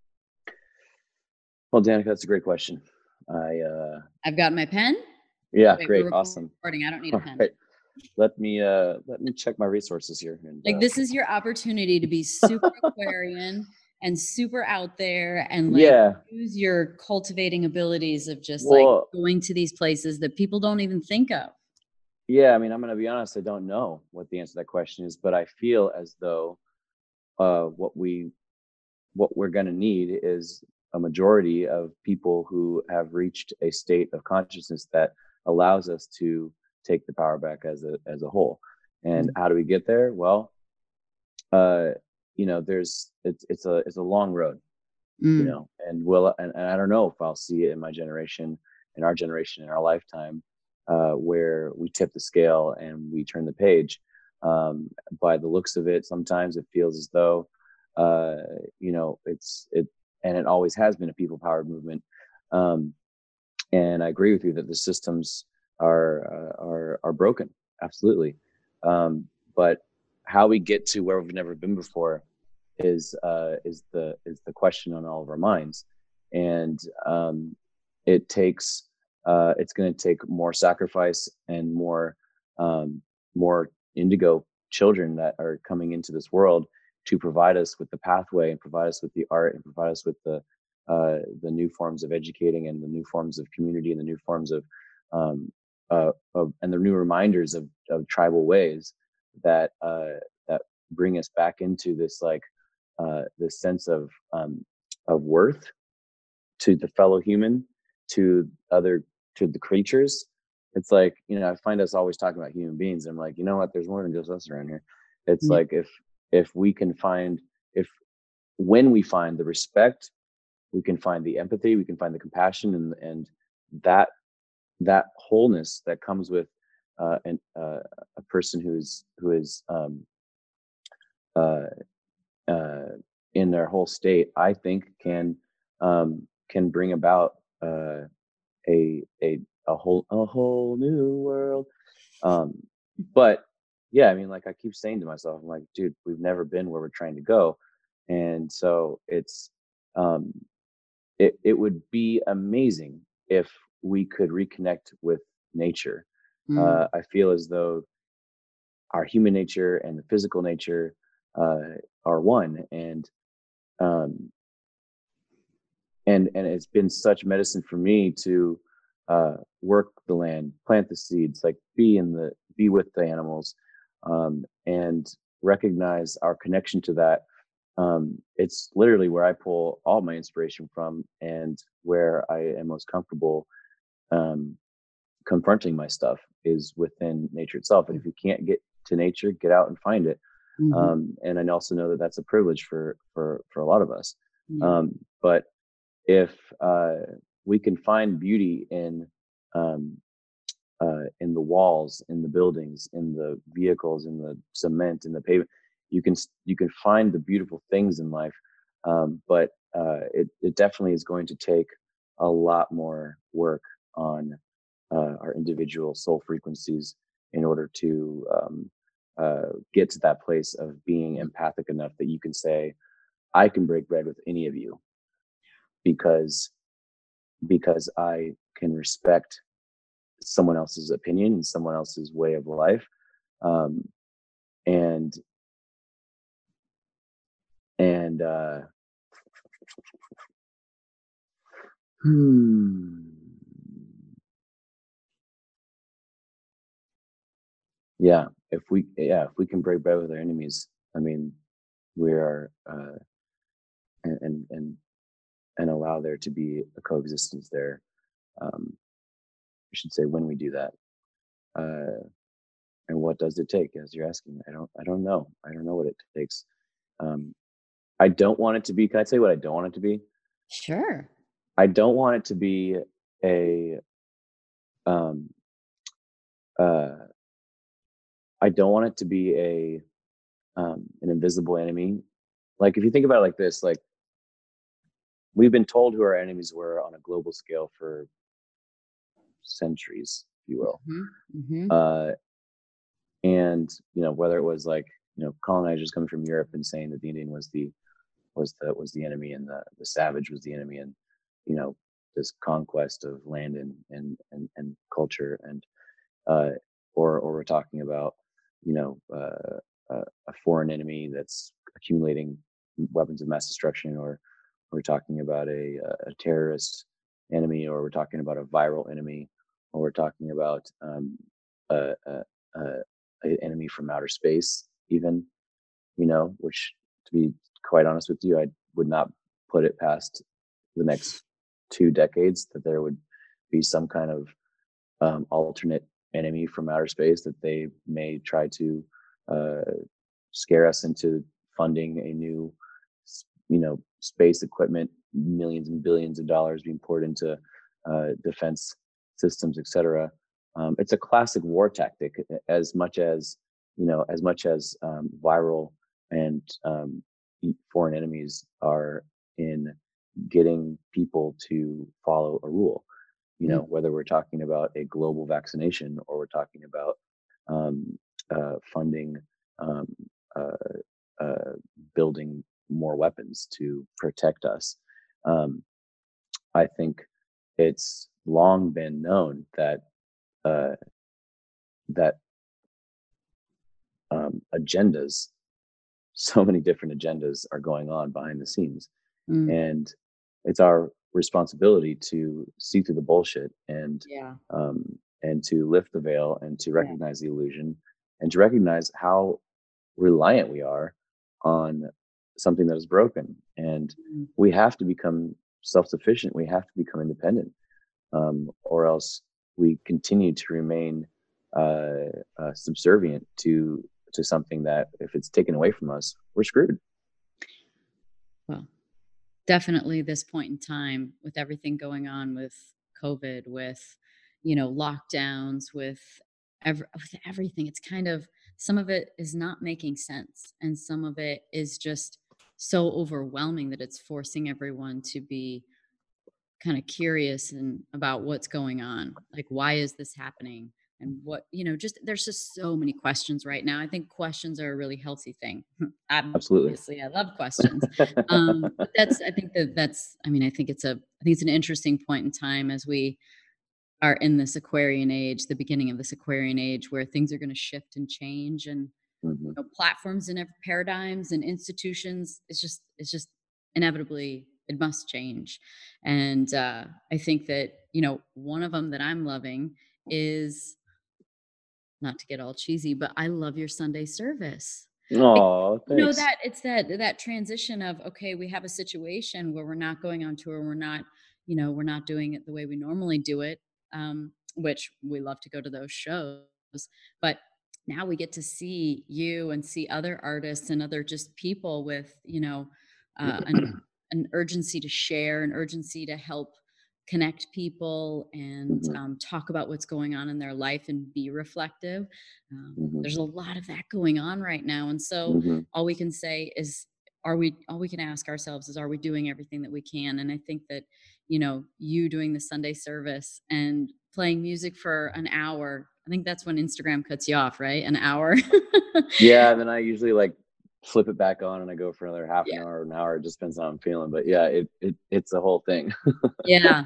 Well, Danica, that's a great question. I uh
I've got my pen.
yeah,
Wait, we're
great, awesome.
recording. I don't need a
All
pen.
right. Let me uh let me check my resources here and
Like,
uh
this is your opportunity to be super Aquarian and super out there and like
yeah.
use your cultivating abilities of just like
Well,
going to these places that people don't even think of.
yeah, I mean, I'm gonna be honest, I don't know what the answer to that question is, but I feel as though uh what we what we're gonna need is a majority of people who have reached a state of consciousness that allows us to take the power back as a as a whole. And
Mm,
how do we get there? Well, uh, you know, there's it's it's a it's a long road, you
mm,
know, and will and, and I don't know if I'll see it in my generation, in our generation, in our lifetime, uh, where we tip the scale and we turn the page. Um, by the looks of it, sometimes it feels as though, uh, you know, it's it, and it always has been a people powered movement. Um, and I agree with you that the systems are uh, are are broken, absolutely. Um, but how we get to where we've never been before is uh, is the is the question on all of our minds, and um, it takes uh, it's going to take more sacrifice and more um, more indigo children that are coming into this world to provide us with the pathway and provide us with the art and provide us with the uh, the new forms of educating and the new forms of community and the new forms of um, uh, of and the new reminders of, of tribal ways that uh, that bring us back into this like uh, this sense of um, of worth to the fellow human, to other to the creatures. It's like, you know, I find us always talking about human beings. I'm like, you know what? There's more than just us around here. It's
yeah.
like if if we can find if when we find the respect, we can find the empathy, we can find the compassion, and and that that wholeness that comes with uh, an, uh, a person who's who is um, uh, uh, in their whole state, I think can um, can bring about uh, a a a whole a whole new world. Um, but yeah, I mean, like I keep saying to myself, I'm like, dude, we've never been where we're trying to go, and so it's um, it it would be amazing if we could reconnect with nature.
Mm,
Uh, I feel as though our human nature and the physical nature uh, are one, and um, and and it's been such medicine for me to uh, work the land, plant the seeds, like be in the be with the animals, um, and recognize our connection to that. Um, it's literally where I pull all my inspiration from, and where I am most comfortable um, confronting my stuff is within nature itself. And if you can't get to nature, get out and find it.
mhm,
Um, and I also know that that's a privilege for for for a lot of us.
yeah.
Um, but if uh, we can find beauty in um, uh, in the walls, in the buildings, in the vehicles, in the cement, in the pavement, you can you can find the beautiful things in life. Um, but uh, it it definitely is going to take a lot more work on uh, our individual soul frequencies in order to um, uh, get to that place of being empathic enough that you can say, I can break bread with any of you because because I can respect someone else's opinion and someone else's way of life. Um, and, and, uh, hmm, yeah, if we, yeah, if we can break bread with our enemies, I mean, we are, uh, and, and, and, and allow there to be a coexistence there. Um, I should say when we do that. Uh, and what does it take? As you're asking, I don't, I don't know. I don't know what it takes. Um, I don't want it to be. Can I tell you what I don't want it to be?
Sure.
I don't want it to be a. Um, uh, I don't want it to be a um, an invisible enemy. Like if you think about it like this, like we've been told who our enemies were on a global scale for centuries, if you will.
Mm-hmm.
Uh, and you know whether it was like you know colonizers coming from Europe and saying that the Indian was the was the was the enemy and the the savage was the enemy, and you know this conquest of land and and and, and culture, and uh, or or we're talking about you know uh, a, a foreign enemy that's accumulating weapons of mass destruction, or we're talking about a a terrorist enemy, or we're talking about a viral enemy, or we're talking about um, a, a, a, a enemy from outer space, even you know, which to be quite honest with you, I would not put it past the next two decades that there would be some kind of um, alternate enemy from outer space that they may try to uh, scare us into funding a new, you know, space equipment, millions and billions of dollars being poured into uh, defense systems, et cetera. Um, it's a classic war tactic, as much as you know, as much as um, viral and um, foreign enemies are in getting people to follow a rule. You know, whether we're talking about a global vaccination or we're talking about um, uh, funding, um, uh, uh, building more weapons to protect us. Um, I think it's long been known that uh, that um, agendas, so many different agendas, are going on behind the scenes,
Mm.
and it's our responsibility to see through the bullshit and
Yeah.
um, and to lift the veil and to recognize yeah. the illusion and to recognize how reliant we are on something that is broken. And
Mm.
we have to become self-sufficient. We have to become independent, um, or else we continue to remain uh, uh, subservient to to something that, if it's taken away from us, we're screwed.
Well, definitely this point in time with everything going on with COVID, with, you know, lockdowns, with, ev- with everything, it's kind of, some of it is not making sense. And some of it is just so overwhelming that it's forcing everyone to be kind of curious and about what's going on. Like, why is this happening? And what, you know, just there's just so many questions right now. I think questions are a really healthy thing. I'm,
Absolutely.
obviously, I love questions. Um, but that's, I think that that's, I mean, I think it's a, I think it's an interesting point in time as we are in this Aquarian age, the beginning of this Aquarian age, where things are going to shift and change, and
mm-hmm.
you know, platforms and paradigms and institutions. It's just, it's just inevitably, it must change. And uh, I think that, you know, one of them that I'm loving is, not to get all cheesy, but I love your Sunday service. Like,
Oh,
you know,
thanks.
that it's that that transition of, okay, we have a situation where we're not going on tour, we're not, you know, we're not doing it the way we normally do it, um, which we love to go to those shows, but now we get to see you and see other artists and other just people with, you know, uh, an an urgency to share, an urgency to help connect people and
mm-hmm.
um, talk about what's going on in their life and be reflective. Um,
Mm-hmm.
there's a lot of that going on right now. And so
mm-hmm.
all we can say is, are we, all we can ask ourselves is, are we doing everything that we can? And I think that, you know, you doing the Sunday service and playing music for an hour, I think that's when Instagram cuts you off, right? An hour.
Yeah. And then I usually like flip it back on and I go for another half
Yeah.
an hour or an hour. It just depends on how I'm feeling. But yeah, it, it it's a whole thing.
Yeah.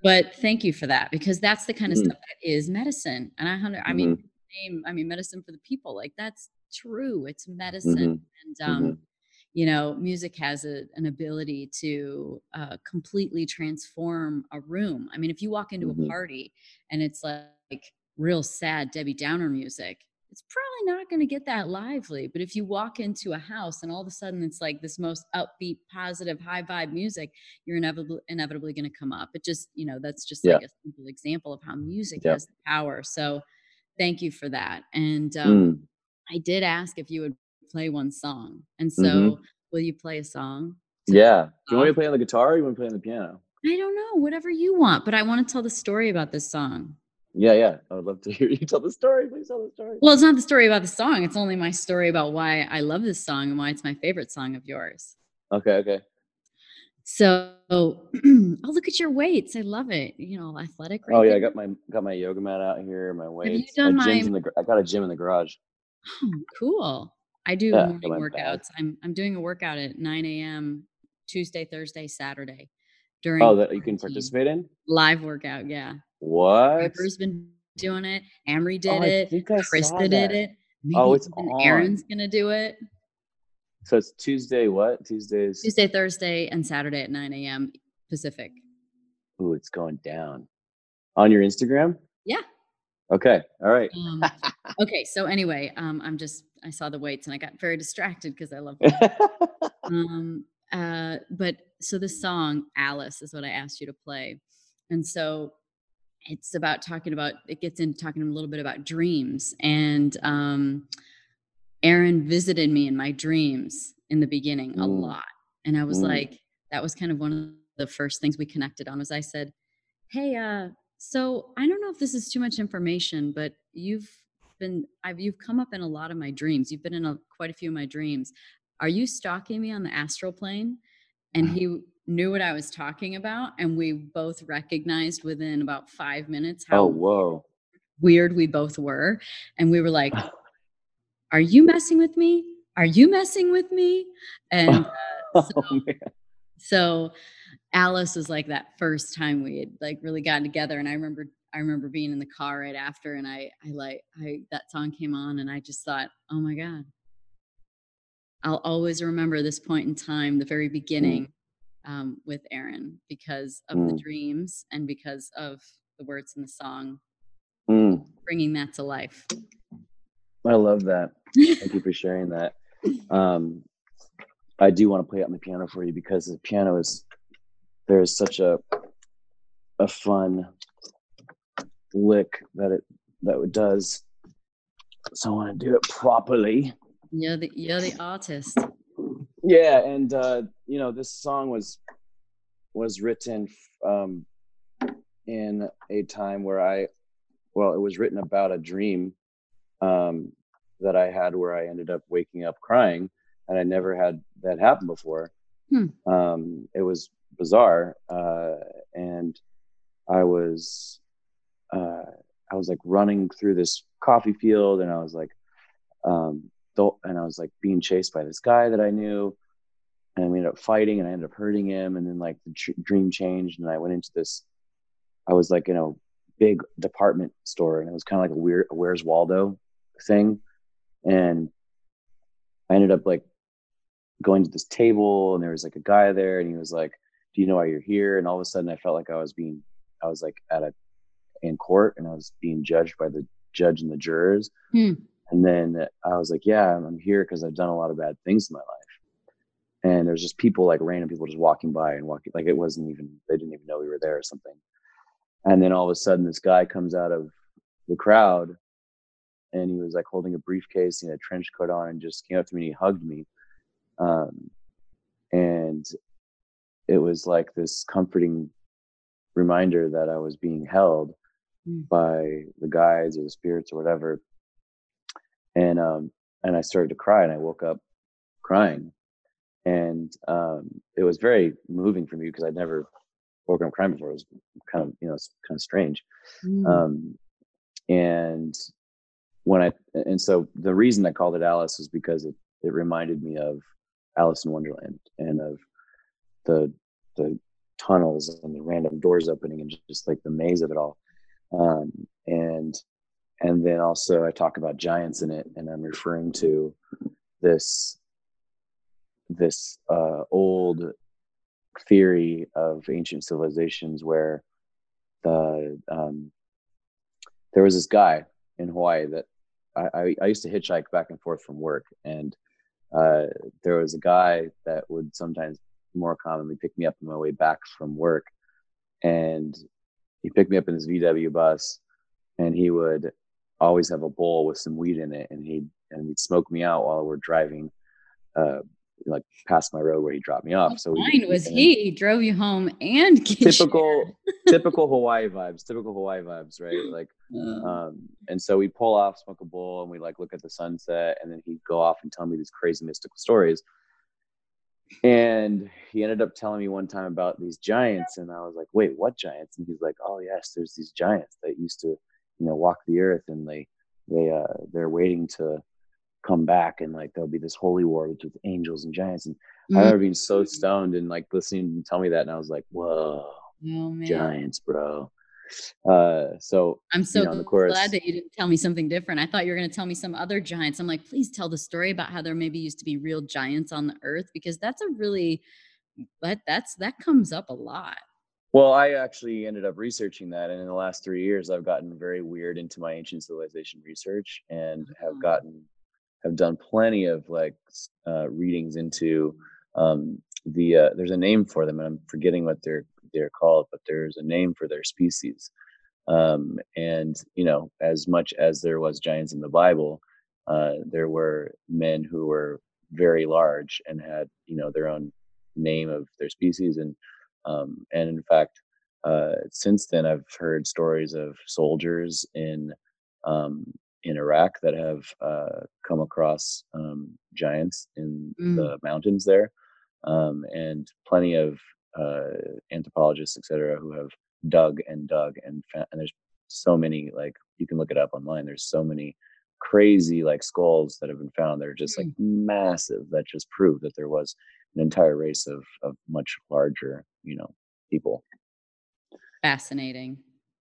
But thank you for that, because that's the kind of
Mm,
stuff that is medicine. And I hundred, I mean,
mhm,
name, I mean, medicine for the people. Like that's true. It's medicine.
mhm,
And um,
mhm,
you know, music has a, an ability to uh, completely transform a room. I mean, if you walk into a
mhm.
party and it's like, real sad Debbie Downer music, it's probably not going to get that lively. But if you walk into a house and all of a sudden it's like this most upbeat, positive, high vibe music, you're inevitably inevitably going to come up. It just, you know, that's just
Yeah,
like a simple example of how music
yeah.
has the power. So thank you for that. And um,
Mm,
I did ask if you would play one song. And
mhm.
so will you play a song to kick
Yeah. Do
us
you want me
off?
to play on the guitar or you want to play on the piano?
I don't know, whatever you want, but I want to tell the story about this song.
Yeah, yeah. I would love to hear you tell the story. Please tell the story.
Well, it's not the story about the song. It's only my story about why I love this song and why it's my favorite song of yours.
Okay, okay.
So, oh, look at your weights. I love it. You know, athletic
Oh
right
yeah,
there.
I got my got my yoga mat out here, my
Have you
weights. My
done
gym's
my
in the. gar- I got a gym in the garage.
oh, cool. I do
Yeah, got
morning
my bag.
workouts. I'm I'm doing a workout at nine a m Tuesday, Thursday, Saturday
Oh,
during
that you can
quarantine.
participate in?
Live workout, yeah.
What?
Piper's been doing it. Amory
Oh,
did
I
it.
think I saw
Krista did
that.
it.
Oh,
Maybe
it's
even
on.
Aaron's gonna do it.
So it's Tuesday. What? Tuesdays.
Tuesday, Thursday, and Saturday at nine a m Pacific.
Ooh, it's going down on your Instagram.
Yeah.
Okay. All right.
Um, okay. So anyway, um, I'm just I saw the weights and I got very distracted because I love weights. Um, uh, but so the song Alice is what I asked you to play, and so it's about talking about it gets into talking a little bit about dreams and um Aaron visited me in my dreams in the beginning a
Mm,
lot. And I was
mm.
like, that was kind of one of the first things we connected on was I said, "Hey, uh, so I don't know if this is too much information, but you've been I've you've come up in a lot of my dreams. You've been in a, quite a few of my dreams. Are you stalking me on the astral plane?" And he knew what I was talking about, and we both recognized within about five minutes
Oh,
how
whoa.
weird we both were. And we were like, are you messing with me? Are you messing with me? And uh, so,
Oh man.
so Alice was like that first time we had like really gotten together. And I remember, I remember being in the car right after, and I, I like, I that song came on, and I just thought, oh my god, I'll always remember this point in time, the very
Mm,
beginning, um, with Aaron because of the
mm,
dreams and because of the words in the song,
mm.
bringing that to life.
I love that. Thank you for sharing that. Um, I do want to play it on the piano for you because the piano is there's such a a fun lick that it that it does. So I want to do it properly.
You're the you're the artist.
Yeah, and uh, you know, this song was was written um, in a time where I, well, it was written about a dream um, that I had where I ended up waking up crying, and I never had that happen before.
Hmm.
Um, it was bizarre, uh, and I was uh, I was like running through this coffee field, and I was like, um, th- and I was like being chased by this guy that I knew, and we ended up fighting, and I ended up hurting him, and then like the tr- dream changed, and I went into this. I was like in a big department store, and it was kind of like a weird a Where's Waldo thing, and I ended up like going to this table, and there was like a guy there, and he was like, "Do you know why you're here?" And all of a sudden, I felt like I was being, I was like at a in court, and I was being judged by the judge and the jurors.
Hmm.
And then I was like, "Yeah, I'm here because I've done a lot of bad things in my life." And there's just people, like random people, just walking by and walking, like it wasn't even, they didn't even know we were there or something. And then all of a sudden, this guy comes out of the crowd, and he was like holding a briefcase and a trench coat on, and just came up to me and he hugged me. Um, and it was like this comforting reminder that I was being held
Hmm.
by the guides or the spirits or whatever. And um, and I started to cry, and I woke up crying, and um, it was very moving for me because I'd never woken up crying before. It was kind of, you know, it's kind of strange.
Hmm.
Um, and when I and so the reason I called it Alice was because it it reminded me of Alice in Wonderland and of the the tunnels and the random doors opening and just, just like the maze of it all. Um, and and then also I talk about giants in it, and I'm referring to this this uh, old theory of ancient civilizations where the um, there was this guy in Hawaii that I, I, I used to hitchhike back and forth from work, and uh, there was a guy that would sometimes more commonly pick me up on my way back from work, and he picked me up in his V W bus, and he would always have a bowl with some weed in it, and he'd and he'd smoke me out while we're driving uh like past my road where he dropped me off.
How
So we
fine was he? He drove you home and get
typical typical Hawaii vibes, typical Hawaii vibes, right? Like
you.
um and so we pull off, smoke a bowl, and we like look at the sunset, and then he'd go off and tell me these crazy mystical stories. And he ended up telling me one time about these giants, and I was like, wait, what giants? And he's like, oh yes, there's these giants that used to, you know, walk the earth, and they they uh they're waiting to come back, and like there'll be this holy war with angels and giants. And I remember being so stoned and like listening to him tell me that, and I was like, whoa,
Oh, man.
giants, bro. Uh so
I'm so
you know, in the chorus,
glad that you didn't tell me something different. I thought you were going to tell me some other giants. I'm like, please tell the story about how there maybe used to be real giants on the earth, because that's a really that that's that comes up a lot.
well, I actually ended up researching that, and in the last three years I've gotten very weird into my ancient civilization research, and have
Oh.
gotten have done plenty of like uh, readings into um, the uh, there's a name for them, and I'm forgetting what they're they're called, but there's a name for their species. Um, and you know, as much as there was giants in the Bible, uh, there were men who were very large and had, you know, their own name of their species. And um, and in fact, uh, since then I've heard stories of soldiers in um, in Iraq that have uh, come across um, giants in
Mm.
the mountains there, um, and plenty of uh, anthropologists, et cetera, who have dug and dug and fa- and there's so many, like you can look it up online. There's so many crazy like skulls that have been found that are just like massive, that just prove that there was an entire race of of much larger, you know, people.
Fascinating.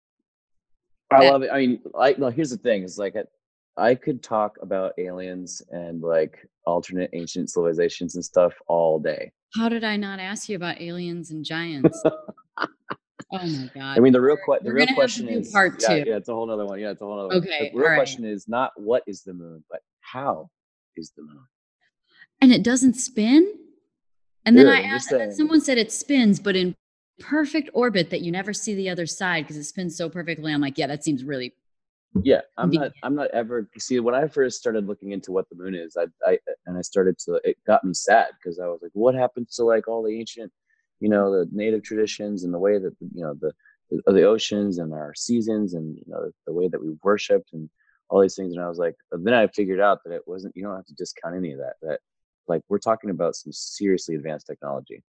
I
That-
love it. I mean, like, no, here's the thing: is like, I, I could talk about aliens and like alternate ancient civilizations and stuff all day.
How did I not ask you about aliens and giants? Oh my God.
I mean, the real que- the
We're
real
gonna have to
question
do
is,
part
yeah,
two.
yeah, it's a whole nother one. Yeah, it's a whole nother one.
Okay,
The real
all right.
question is not what is the moon, but how is the moon?
And it doesn't spin? And then
Dude,
I
I'm just
asked, and then
saying.
someone said it spins, but in perfect orbit that you never see the other side because it spins so perfectly. I'm like, yeah, that seems really
Yeah, I'm not.
convenient.
I'm not ever. See, when I first started looking into what the moon is, I, I and I started to. It got me sad because I was like, what happened to like all the ancient, you know, the native traditions and the way that you know the the, the oceans and our seasons and you know the way that we worshipped and all these things. And I was like, then I figured out that it wasn't. You don't have to discount any of that. That like we're talking about some seriously advanced technology.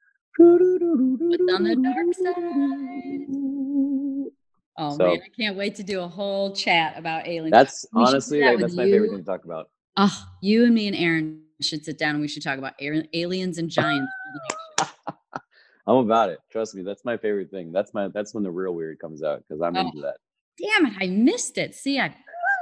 What's on the dark side? Oh
So
man, I can't wait to do a whole chat about aliens.
that's
We should do
honestly
that
like,
with
that's my favorite
you.
thing to talk about.
Oh, you and me and Aaron should sit down and we should talk about a- aliens and giants.
I'm about it. Trust me, that's my favorite thing. That's my that's when the real weird comes out because I'm
Oh.
into that.
Damn it, I missed it. See, I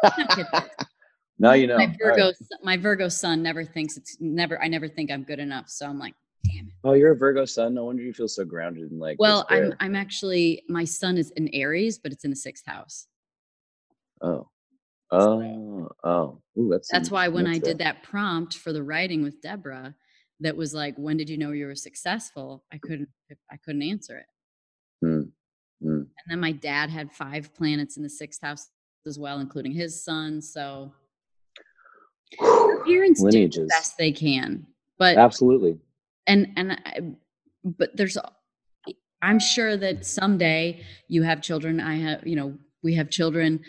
Now you know.
my
All
Virgo,
right.
son- my Virgo son never thinks it's never. I never think I'm good enough. So I'm like, damn it.
Oh, you're a Virgo sun. No wonder you feel so grounded and like.
Well, I'm
despair.
I'm actually my sun is in Aries, but it's in the sixth house.
Oh, oh, oh. Ooh, that's
That's why when I
that's, uh,
did that prompt for the writing with Deborah, that was like, when did you know you were successful? I couldn't I couldn't answer it.
hmm, hmm.
And then my dad had five planets in the sixth house as well, including his son. So parents do the
Lineages.
best they can, but
Absolutely.
and and I, but there's I'm sure that someday you have children. I have, you know, we have children.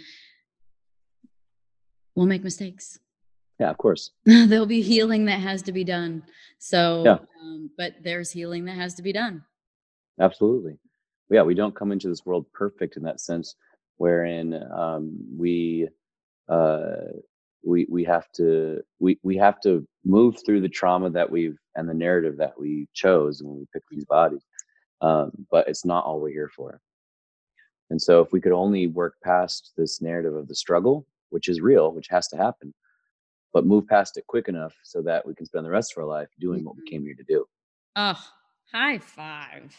We'll make mistakes.
Yeah, of course.
There'll be healing that has to be done. So,
Yeah.
um, but there's healing that has to be done.
Absolutely. Yeah, we don't come into this world perfect in that sense, wherein um, we uh, we we have to we we have to move through the trauma that we've and the narrative that we chose when we picked these bodies. Um, but it's not all we're here for. And so if we could only work past this narrative of the struggle, which is real, which has to happen, but move past it quick enough so that we can spend the rest of our life doing what we came here to do.
Oh, high five.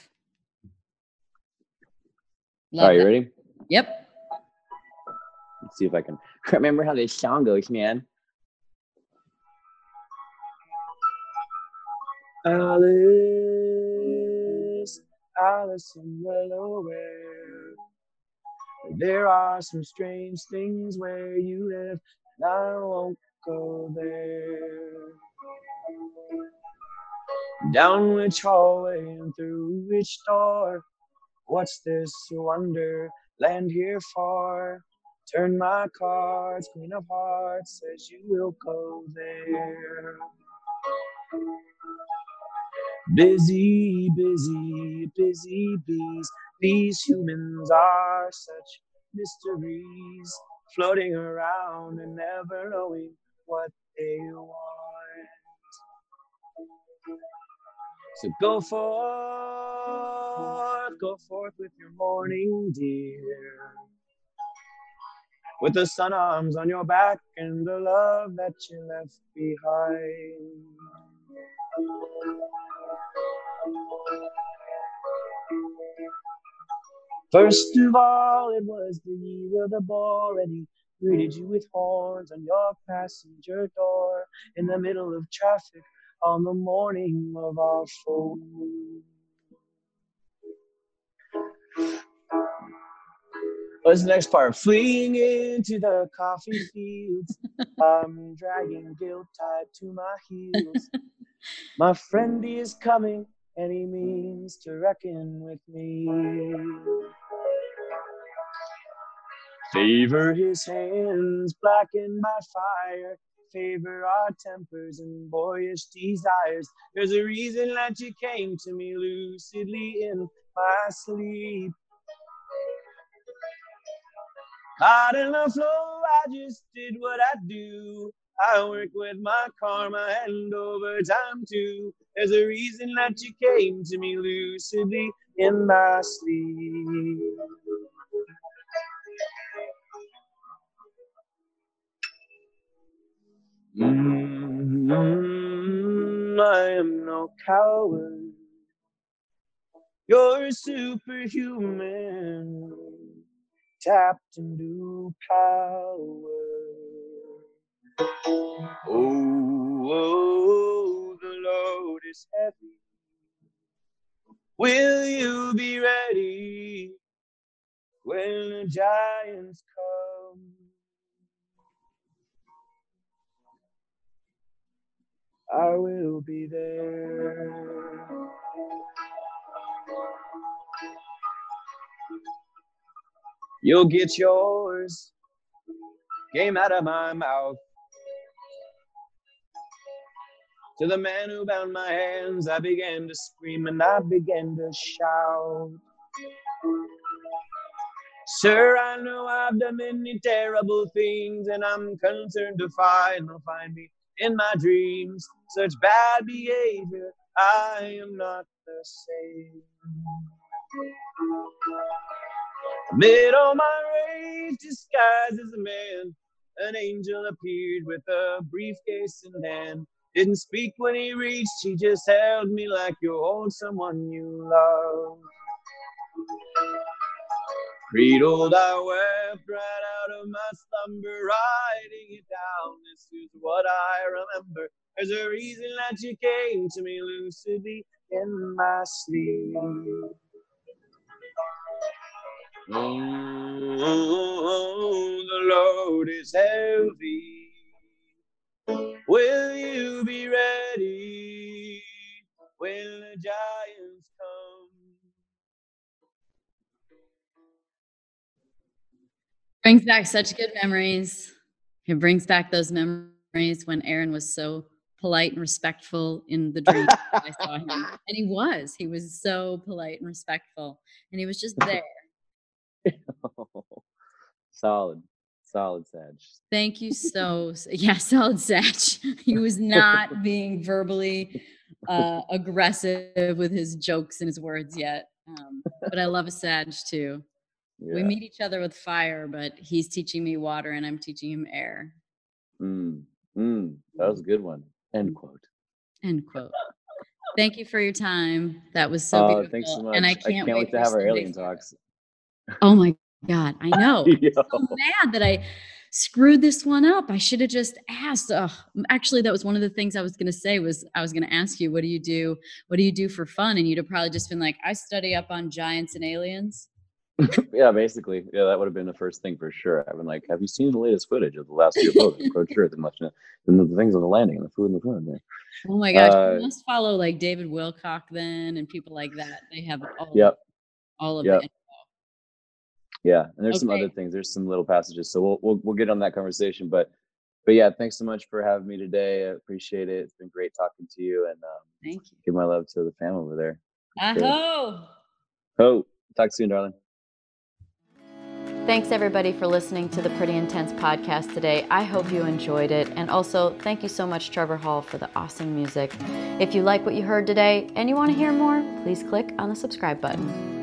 Love All right, you
that.
ready?
Yep.
Let's see if I can remember how this song goes, man. Alice, Alice in Wonderland. There are some strange things where you live, and I won't go there. Down which hallway and through which door? What's this wonderland here for? Turn my cards, Queen of Hearts, says you will go there. Busy, busy, busy bees. These humans are such mysteries, floating around and never knowing what they want. So go forth, go forth with your morning dear, with the sun arms on your back and the love that you left behind. First of all, it was the year of the bull, and he greeted you with horns on your passenger door in the middle of traffic on the morning of our full moon. What's the next part? Fleeing into the coffee fields, I'm dragging guilt tied to my heels. My friend, he is coming, and he means to reckon with me. Favor his hands blackened by fire, favor our tempers and boyish desires. There's a reason that you came to me lucidly in my sleep. Caught in the flow, I just did what I do. I work with my karma and overtime too. There's a reason that you came to me lucidly in my sleep. Mm-hmm. I am no coward. You're superhuman, tapped into power. Oh, oh, the load is heavy. Will you be ready when the giants come? I will be there. You'll get yours. Came out of my mouth. To the man who bound my hands, I began to scream and I began to shout. Sir, I know I've done many terrible things, and I'm concerned to find they'll find me in my dreams. Such bad behavior, I am not the same. Amid all my rage, disguised as a man, an angel appeared with a briefcase in hand. Didn't speak when he reached, he just held me like you hold someone you love. Cradled, I wept right out of my slumber, writing it down. This is what I remember. There's a reason that you came to me lucidly in my sleep. Oh, the load is heavy. Will you be ready when the giants come?
Brings back such good memories. It brings back those memories when Aaron was so polite and respectful in the dream. I saw him, and he was. He was so polite and respectful, and he was just there.
Solid, solid Sag.
Thank you so, yeah, solid Sag. He was not being verbally uh, aggressive with his jokes and his words yet. Um, but I love a Sag too.
Yeah.
We meet each other with fire, but he's teaching me water and I'm teaching him air.
Mm, mm, that was a good one. End quote.
End quote. Thank you for your time. That was so
Uh,
beautiful.
thanks so much.
And I
I
can't,
can't
wait,
wait to
for
have our
Sunday
alien
photo.
talks.
Oh my God. I know. I'm
Yo.
so mad that I screwed this one up. I should have just asked. Ugh. Actually, that was one of the things I was going to say was I was going to ask you, what do you do? What do you do for fun? And you'd have probably just been like, I study up on giants and aliens.
Yeah, basically. Yeah, that would have been the first thing for sure. I've been like, have you seen the latest footage of the last U F O that approached Earth and much and the things on the landing and the food in the food? Yeah.
Oh my gosh.
Uh,
You must follow like David Wilcock then and people like that. They have all,
yep.
all of
Yep.
the info.
Yeah, and there's some
Okay.
other things. There's some little passages, so we'll we'll we'll get on that conversation. But but yeah, thanks so much for having me today. I appreciate it. It's been great talking to you, and um,
Thank you.
give my love to the fam over there.
Aho.
Oh, talk soon, darling.
Thanks everybody for listening to the Pretty Intense podcast today. I hope you enjoyed it. And also thank you so much, Trevor Hall, for the awesome music. If you like what you heard today and you want to hear more, please click on the subscribe button.